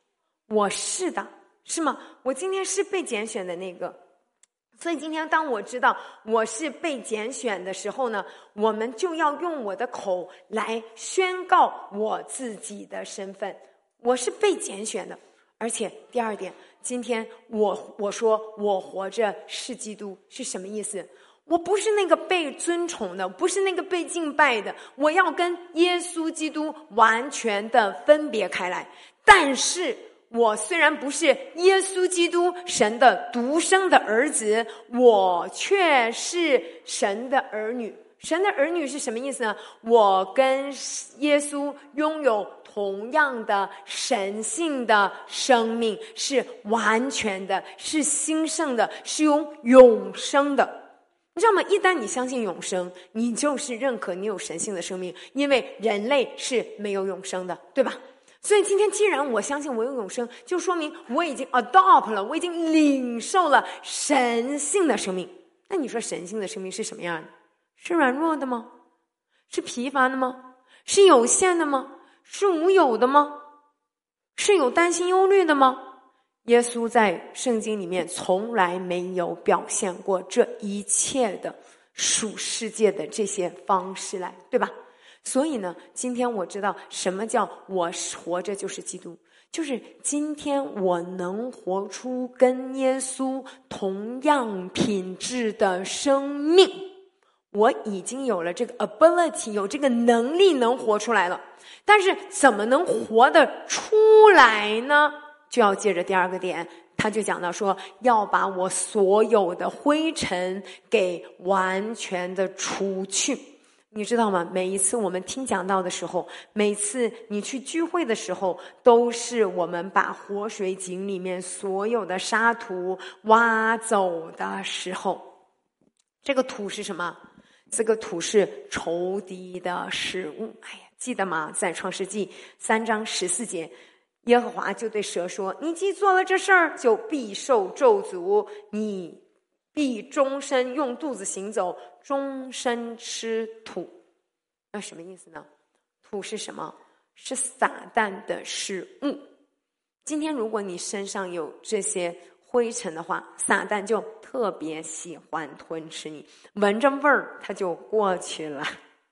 我是的，是吗？我今天是被拣选的那个。所以今天当我知道我是被拣选的时候呢，我们就要用我的口来宣告我自己的身份。我是被拣选的。而且第二点，今天我我说我活着是基督，是什么意思？我不是那个被尊崇的，不是那个被敬拜的，我要跟耶稣基督完全的分别开来。但是我虽然不是耶稣基督神的独生的儿子，我却是神的儿女。神的儿女是什么意思呢？我跟耶稣拥有同样的神性的生命，是完全的，是兴盛的，是有永生的。你知道吗？一旦你相信永生，你就是认可你有神性的生命，因为人类是没有永生的，对吧？所以今天既然我相信我有永生，就说明我已经 adopt 了，我已经领受了神性的生命。那你说神性的生命是什么样的？是软弱的吗？是疲乏的吗？是有限的吗？是无有的吗？是有担心忧虑的吗？耶稣在圣经里面从来没有表现过这一切的属世界的这些方式来，对吧？所以呢，今天我知道什么叫我活着就是基督，就是今天我能活出跟耶稣同样品质的生命，我已经有了这个 ability， 有这个能力能活出来了。但是怎么能活得出来呢？就要接着第二个点，他就讲到说，要把我所有的灰尘给完全的除去。你知道吗？每一次我们听讲道的时候，每次你去聚会的时候，都是我们把活水井里面所有的沙土挖走的时候。这个土是什么？这个土是仇敌的食物。哎呀，记得吗？在创世纪三章十四节，耶和华就对蛇说，你既做了这事儿，就必受咒诅，你必终身用肚子行走，终身吃土。那什么意思呢？土是什么？是撒旦的食物。今天如果你身上有这些灰尘的话，撒旦就特别喜欢吞吃你，闻着味儿他就过去了。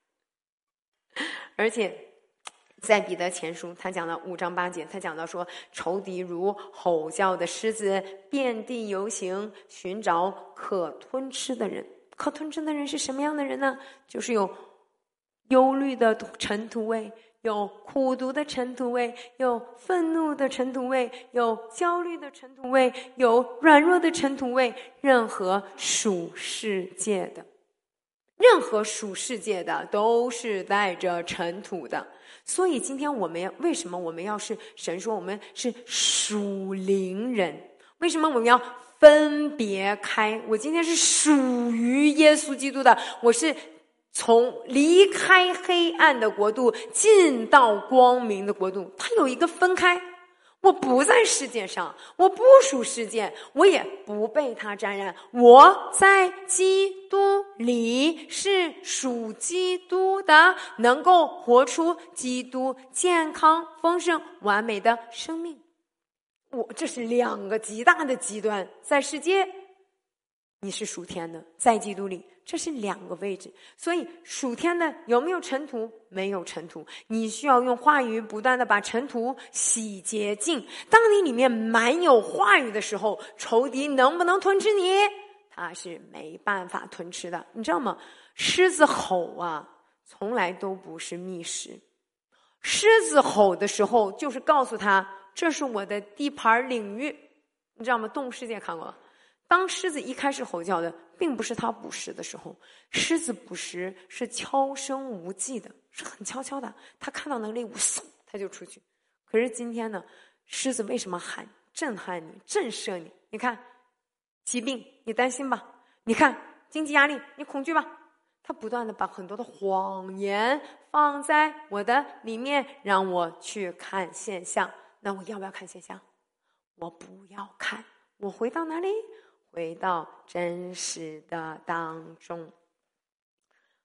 而且在彼得前书他讲到五章八节，他讲到说，仇敌如吼叫的狮子，遍地游行，寻找可吞吃的人。可吞吃的人是什么样的人呢？就是有忧虑的尘土味，有苦毒的尘土味，有愤怒的尘土味，有焦虑的尘土味，有软弱的尘土味，任何属世界的任何属世界的都是带着尘土的。所以今天我们要为什么我们要是神说我们是属灵人？为什么我们要分别开？我今天是属于耶稣基督的，我是从离开黑暗的国度进到光明的国度。它有一个分开，我不在世界上，我不属世界，我也不被它沾染，我在基督里是属基督的，能够活出基督健康丰盛完美的生命。我这是两个极大的极端，在世界你是属天的，在基督里这是两个位置。所以属天的有没有尘土？没有尘土，你需要用话语不断的把尘土洗洁净。当你里面满有话语的时候，仇敌能不能吞吃你？他是没办法吞吃的。你知道吗？狮子吼啊，从来都不是觅食。狮子吼的时候就是告诉他，这是我的地盘领域。你知道吗？动物世界看过，当狮子一开始吼叫的并不是它捕食的时候，狮子捕食是悄声无忌的，是很悄悄的，它看到能力，嗖它就出去。可是今天呢，狮子为什么喊？震撼你，震慑你。你看疾病你担心吧，你看经济压力你恐惧吧，它不断的把很多的谎言放在我的里面，让我去看现象。那我要不要看现象？我不要看，我回到哪里？回到真实的当中。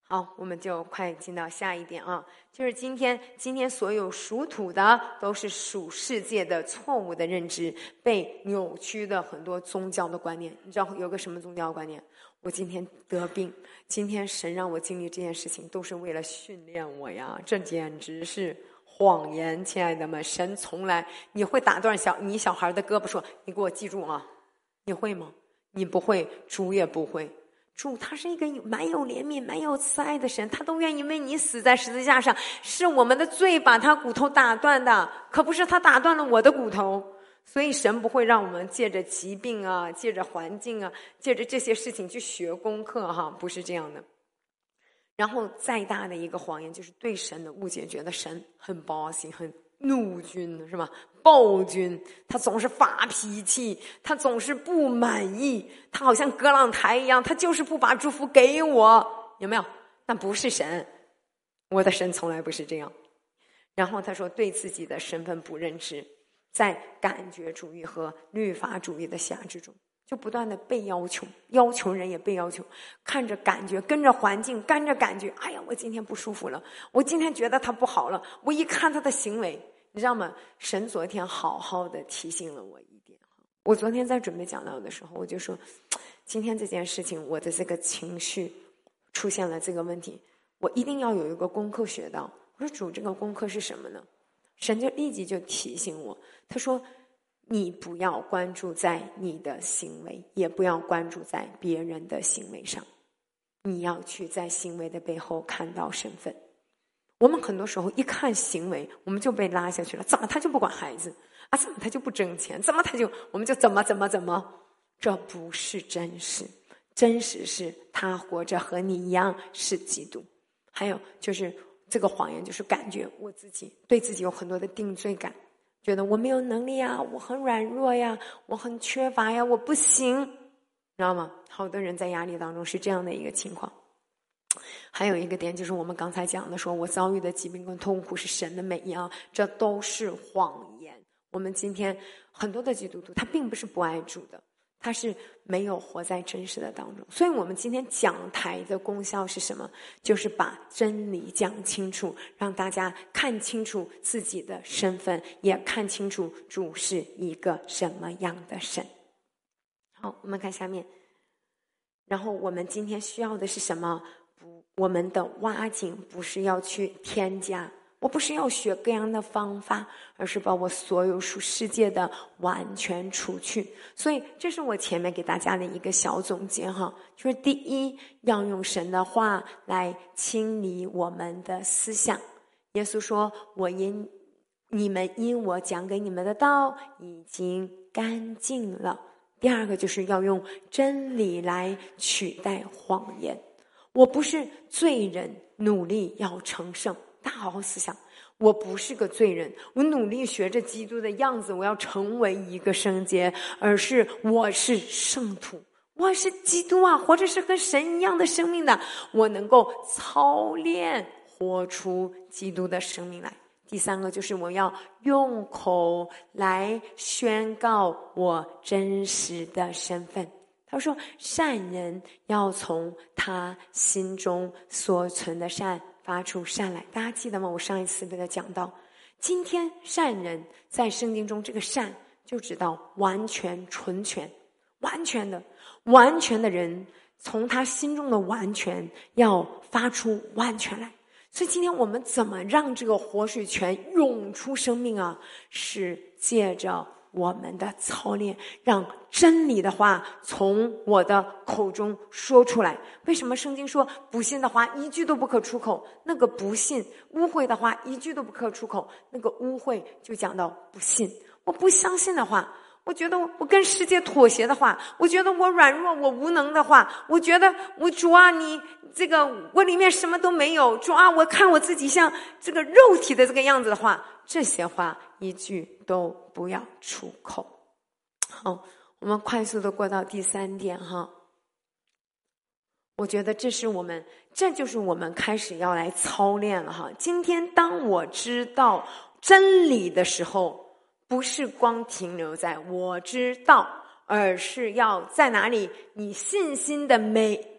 好，我们就快进到下一点啊，就是今天今天所有属土的都是属世界的错误的认知，被扭曲的很多宗教的观念。你知道有个什么宗教观念？我今天得病，今天神让我经历这件事情，都是为了训练我呀，这简直是谎言，亲爱的们。神从来，你会打断小你小孩的胳膊说，你给我记住啊，你会吗？你不会，主也不会。主他是一个蛮有怜悯蛮有慈爱的神，他都愿意为你死在十字架上，是我们的罪把他骨头打断的，可不是他打断了我的骨头。所以神不会让我们借着疾病啊，借着环境啊，借着这些事情去学功课哈，不是这样的。然后再大的一个谎言就是对神的误解，觉得神很bossy很怒君是吧？暴君，他总是发脾气，他总是不满意，他好像葛朗台一样，他就是不把祝福给我，有没有？那不是神，我的神从来不是这样。然后他说对自己的身份不认知，在感觉主义和律法主义的辖制中，就不断的被要求，要求人也被要求，看着感觉，跟着环境，跟着感觉，哎呀，我今天不舒服了，我今天觉得他不好了，我一看他的行为，你知道吗？神昨天好好的提醒了我一点。我昨天在准备讲道的时候，我就说，今天这件事情，我的这个情绪出现了这个问题，我一定要有一个功课学到。我说主，这个功课是什么呢？神就立即就提醒我，他说你不要关注在你的行为，也不要关注在别人的行为上，你要去在行为的背后看到身份。我们很多时候一看行为，我们就被拉下去了，怎么他就不管孩子啊？怎么他就不挣钱？怎么他就我们就怎么怎么怎么？这不是真实，真实是他活着和你一样是基督。还有就是这个谎言，就是感觉我自己对自己有很多的定罪感，觉得我没有能力呀，我很软弱呀，我很缺乏呀，我不行，知道吗？好多人在压力当中是这样的一个情况。还有一个点就是我们刚才讲的，说我遭遇的疾病跟痛苦是神的美意啊，这都是谎言。我们今天很多的基督徒他并不是不爱主的，他是没有活在真实的当中。所以我们今天讲台的功效是什么？就是把真理讲清楚，让大家看清楚自己的身份，也看清楚主是一个什么样的神。好，我们看下面。然后我们今天需要的是什么？不，我们的挖井不是要去添加，我不是要学各样的方法，而是把我所有属世界的完全除去。所以这是我前面给大家的一个小总结哈，就是第一，要用神的话来清理我们的思想。耶稣说，我因你们因我讲给你们的道已经干净了。第二个就是要用真理来取代谎言。我不是罪人，努力要成圣。大家好好思想，我不是个罪人，我努力学着基督的样子，我要成为一个圣洁，而是我是圣徒，我是基督啊，活着是和神一样的生命的，我能够操练活出基督的生命来。第三个就是我要用口来宣告我真实的身份。他说善人要从他心中所存的善发出善来。大家记得吗？我上一次给他讲到，今天善人在圣经中这个善就指到完全纯全，完全的完全的人从他心中的完全要发出完全来。所以今天我们怎么让这个活水泉涌出生命啊？是借着我们的操练，让真理的话从我的口中说出来。为什么圣经说不信的话一句都不可出口？那个不信，污秽的话一句都不可出口，那个污秽就讲到不信。我不相信的话，我觉得我跟世界妥协的话，我觉得我软弱我无能的话，我觉得我主啊你这个我里面什么都没有，主啊我看我自己像这个肉体的这个样子的话，这些话一句都不要出口。好，我们快速的过到第三点哈。我觉得这是我们这就是我们开始要来操练了哈。今天当我知道真理的时候，不是光停留在我知道，而是要在哪里？你信心的每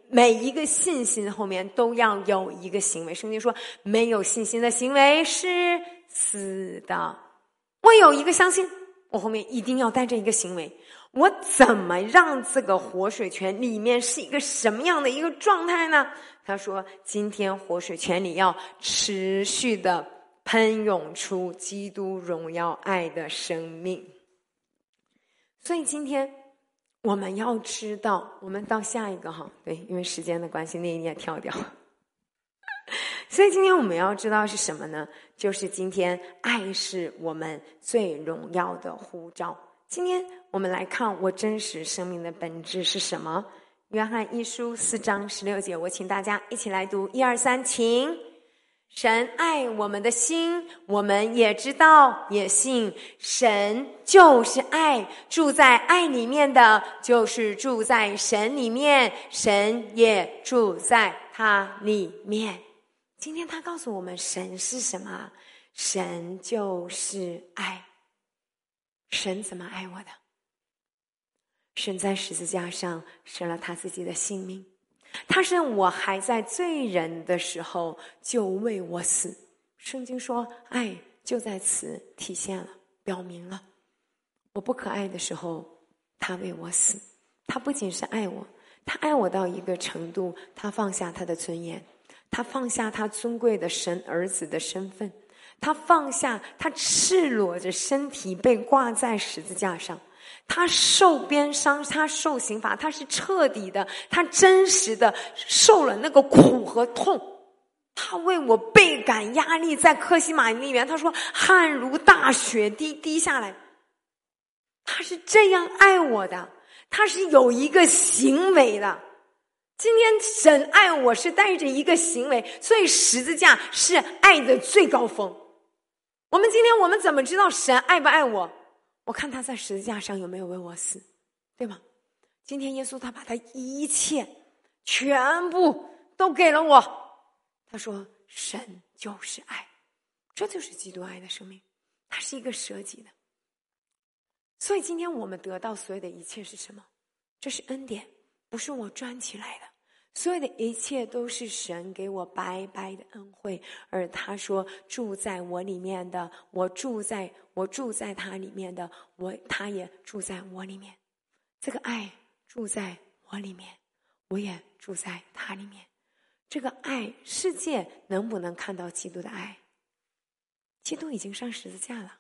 每一个信心后面都要有一个行为。圣经说，没有信心的行为是死的。我有一个相信，我后面一定要带着一个行为。我怎么让这个活水泉里面是一个什么样的一个状态呢？他说，今天活水泉里要持续的喷涌出基督荣耀爱的生命。所以今天我们要知道，我们到下一个哈，对，因为时间的关系，那一页跳掉。所以今天我们要知道是什么呢？就是今天爱是我们最荣耀的呼召。今天我们来看我真实生命的本质是什么。约翰一书四章十六节，我请大家一起来读，一二三，请。神爱我们的心，我们也知道也信，神就是爱，住在爱里面的就是住在神里面，神也住在他里面。今天他告诉我们神是什么？神就是爱。神怎么爱我的？神在十字架上舍了他自己的性命，他趁我还在罪人的时候就为我死。圣经说，爱就在此体现了，表明了我不可爱的时候，他为我死。他不仅是爱我，他爱我到一个程度，他放下他的尊严，他放下他尊贵的神儿子的身份，他放下他赤裸着身体被挂在十字架上，他受鞭伤，他受刑罚，他是彻底的，他真实的受了那个苦和痛。他为我倍感压力，在客西马尼园，他说汗如大雪滴滴下来。他是这样爱我的，他是有一个行为的。今天神爱我是带着一个行为，所以十字架是爱的最高峰。我们今天我们怎么知道神爱不爱我？我看他在十字架上有没有为我死，对吗？今天耶稣他把他一切全部都给了我，他说神就是爱，这就是基督爱的生命，它是一个舍己的。所以今天我们得到所有的一切是什么？这是恩典，不是我赚起来的，所有的一切都是神给我白白的恩惠。而他说住在我里面的，我住在我住在他里面的，我他也住在我里面。这个爱住在我里面，我也住在他里面。这个爱，世界能不能看到基督的爱？基督已经上十字架了。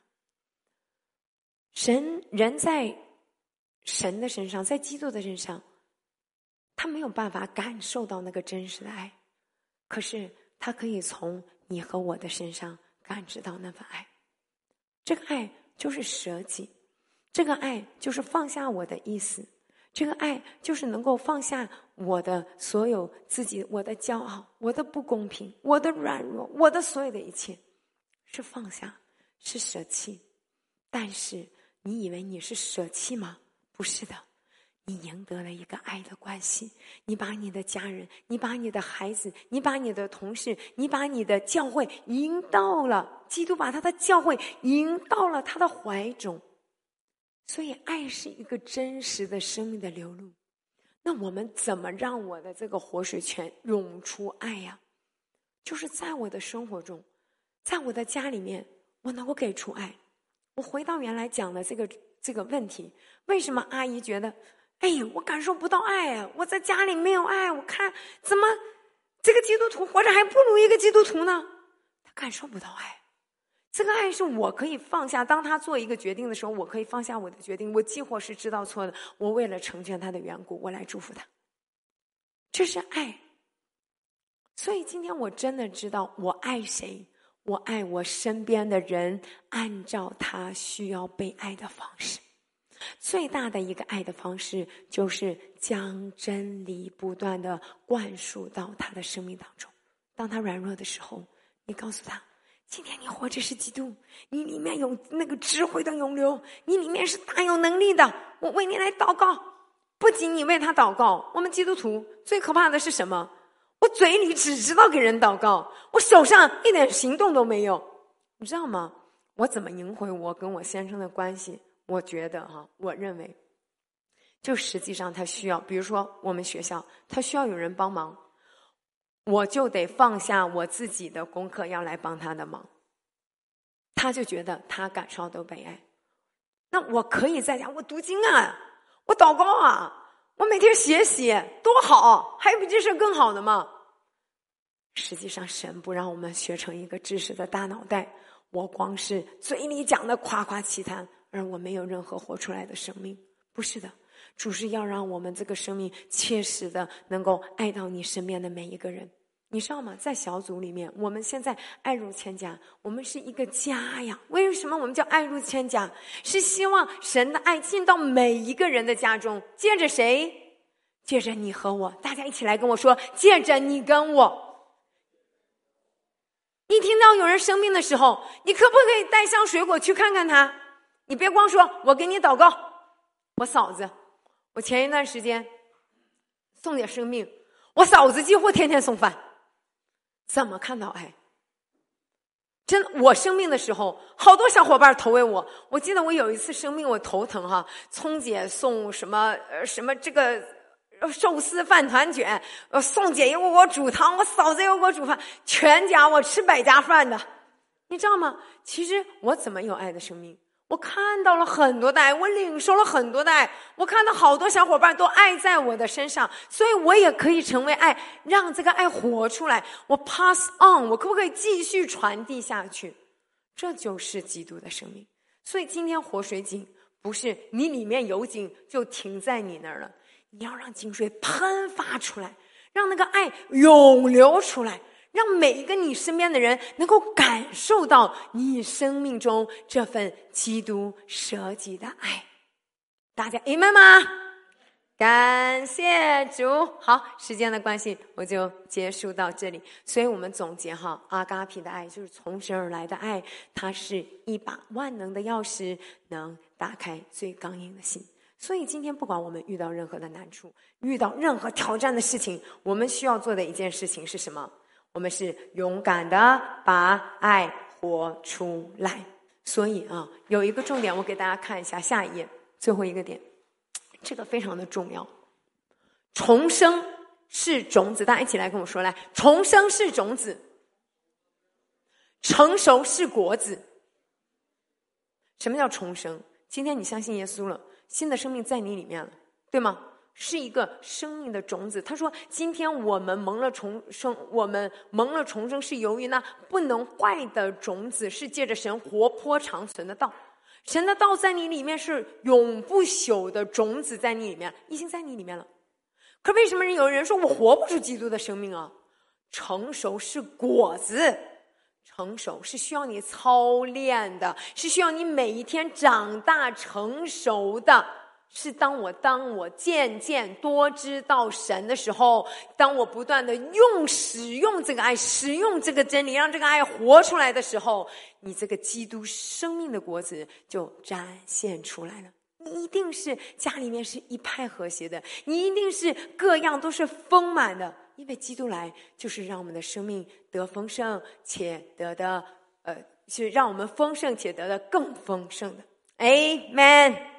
神人在神的身上，在基督的身上，他没有办法感受到那个真实的爱，可是他可以从你和我的身上感知到那份爱。这个爱就是舍己，这个爱就是放下我的意思，这个爱就是能够放下我的所有自己，我的骄傲，我的不公平，我的软弱，我的所有的一切，是放下，是舍弃。但是你以为你是舍弃吗？不是的，你赢得了一个爱的关系。你把你的家人，你把你的孩子，你把你的同事，你把你的教会引到了，基督把他的教会引到了他的怀中。所以爱是一个真实的生命的流露。那我们怎么让我的这个活水泉涌出爱呀？就是在我的生活中，在我的家里面，我能够给出爱。我回到原来讲的这个这个问题，为什么阿姨觉得哎呀我感受不到爱啊，我在家里没有爱，我看怎么这个基督徒活着还不如一个基督徒呢？他感受不到爱。这个爱是我可以放下，当他做一个决定的时候，我可以放下我的决定，我既或是知道错的，我为了成全他的缘故，我来祝福他，这是爱。所以今天我真的知道我爱谁，我爱我身边的人，按照他需要被爱的方式。最大的一个爱的方式，就是将真理不断的灌输到他的生命当中。当他软弱的时候，你告诉他，今天你活着是基督，你里面有那个智慧的涌流，你里面是大有能力的，我为你来祷告。不仅你为他祷告，我们基督徒最可怕的是什么？我嘴里只知道给人祷告，我手上一点行动都没有。你知道吗？我怎么赢回我跟我先生的关系？我觉得哈，我认为就实际上他需要，比如说我们学校他需要有人帮忙，我就得放下我自己的功课要来帮他的忙，他就觉得他感受到被爱。那我可以在家我读经啊，我祷告啊，我每天写写多好，还有比这事更好的吗？实际上神不让我们学成一个知识的大脑袋，我光是嘴里讲的夸夸其谈，而我没有任何活出来的生命。不是的，主是要让我们这个生命切实的能够爱到你身边的每一个人。你知道吗？在小组里面，我们现在爱如千家，我们是一个家呀。为什么我们叫爱如千家？是希望神的爱进到每一个人的家中，借着谁？借着你和我。大家一起来跟我说，借着你跟我。一听到有人生病的时候，你可不可以带上水果去看看他？你别光说我给你祷告。我嫂子，我前一段时间送点生命，我嫂子几乎天天送饭。怎么看到爱？真的，我生病的时候好多小伙伴投喂我。我记得我有一次生病我头疼哈，聪姐送什么呃什么这个寿司饭团卷，呃宋姐又给我煮汤，我嫂子又给我煮饭，全家我吃百家饭的。你知道吗？其实我怎么有爱的生命？我看到了很多的爱，我领受了很多的爱，我看到好多小伙伴都爱在我的身上，所以我也可以成为爱，让这个爱活出来。我 pass on， 我可不可以继续传递下去？这就是基督的生命。所以今天活水井不是你里面有井就停在你那儿了，你要让井水喷发出来，让那个爱涌流出来，让每一个你身边的人能够感受到你生命中这份基督舍己的爱。大家 amen 吗？感谢主。好，时间的关系我就结束到这里。所以我们总结哈，阿嘎皮的爱就是从神而来的爱，它是一把万能的钥匙，能打开最刚硬的心。所以今天不管我们遇到任何的难处，遇到任何挑战的事情，我们需要做的一件事情是什么？我们是勇敢的把爱活出来。所以啊，有一个重点我给大家看一下，下一页最后一个点，这个非常的重要。重生是种子，大家一起来跟我说，来，重生是种子，成熟是果子。什么叫重生？今天你相信耶稣了，新的生命在你里面了，对吗？是一个生命的种子。他说今天我们蒙了重生，我们蒙了重生是由于那不能坏的种子是借着神活泼长存的道。神的道在你里面是永不朽的种子，在你里面已经在你里面了。可为什么有人说我活不出基督的生命啊？成熟是果子，成熟是需要你操练的，是需要你每一天长大成熟的。是当我当我渐渐多知道神的时候，当我不断的用使用这个爱，使用这个真理，让这个爱活出来的时候，你这个基督生命的果子就展现出来了。你一定是家里面是一派和谐的，你一定是各样都是丰满的，因为基督来就是让我们的生命得丰盛，且得的呃，是让我们丰盛且得的更丰盛的。Amen。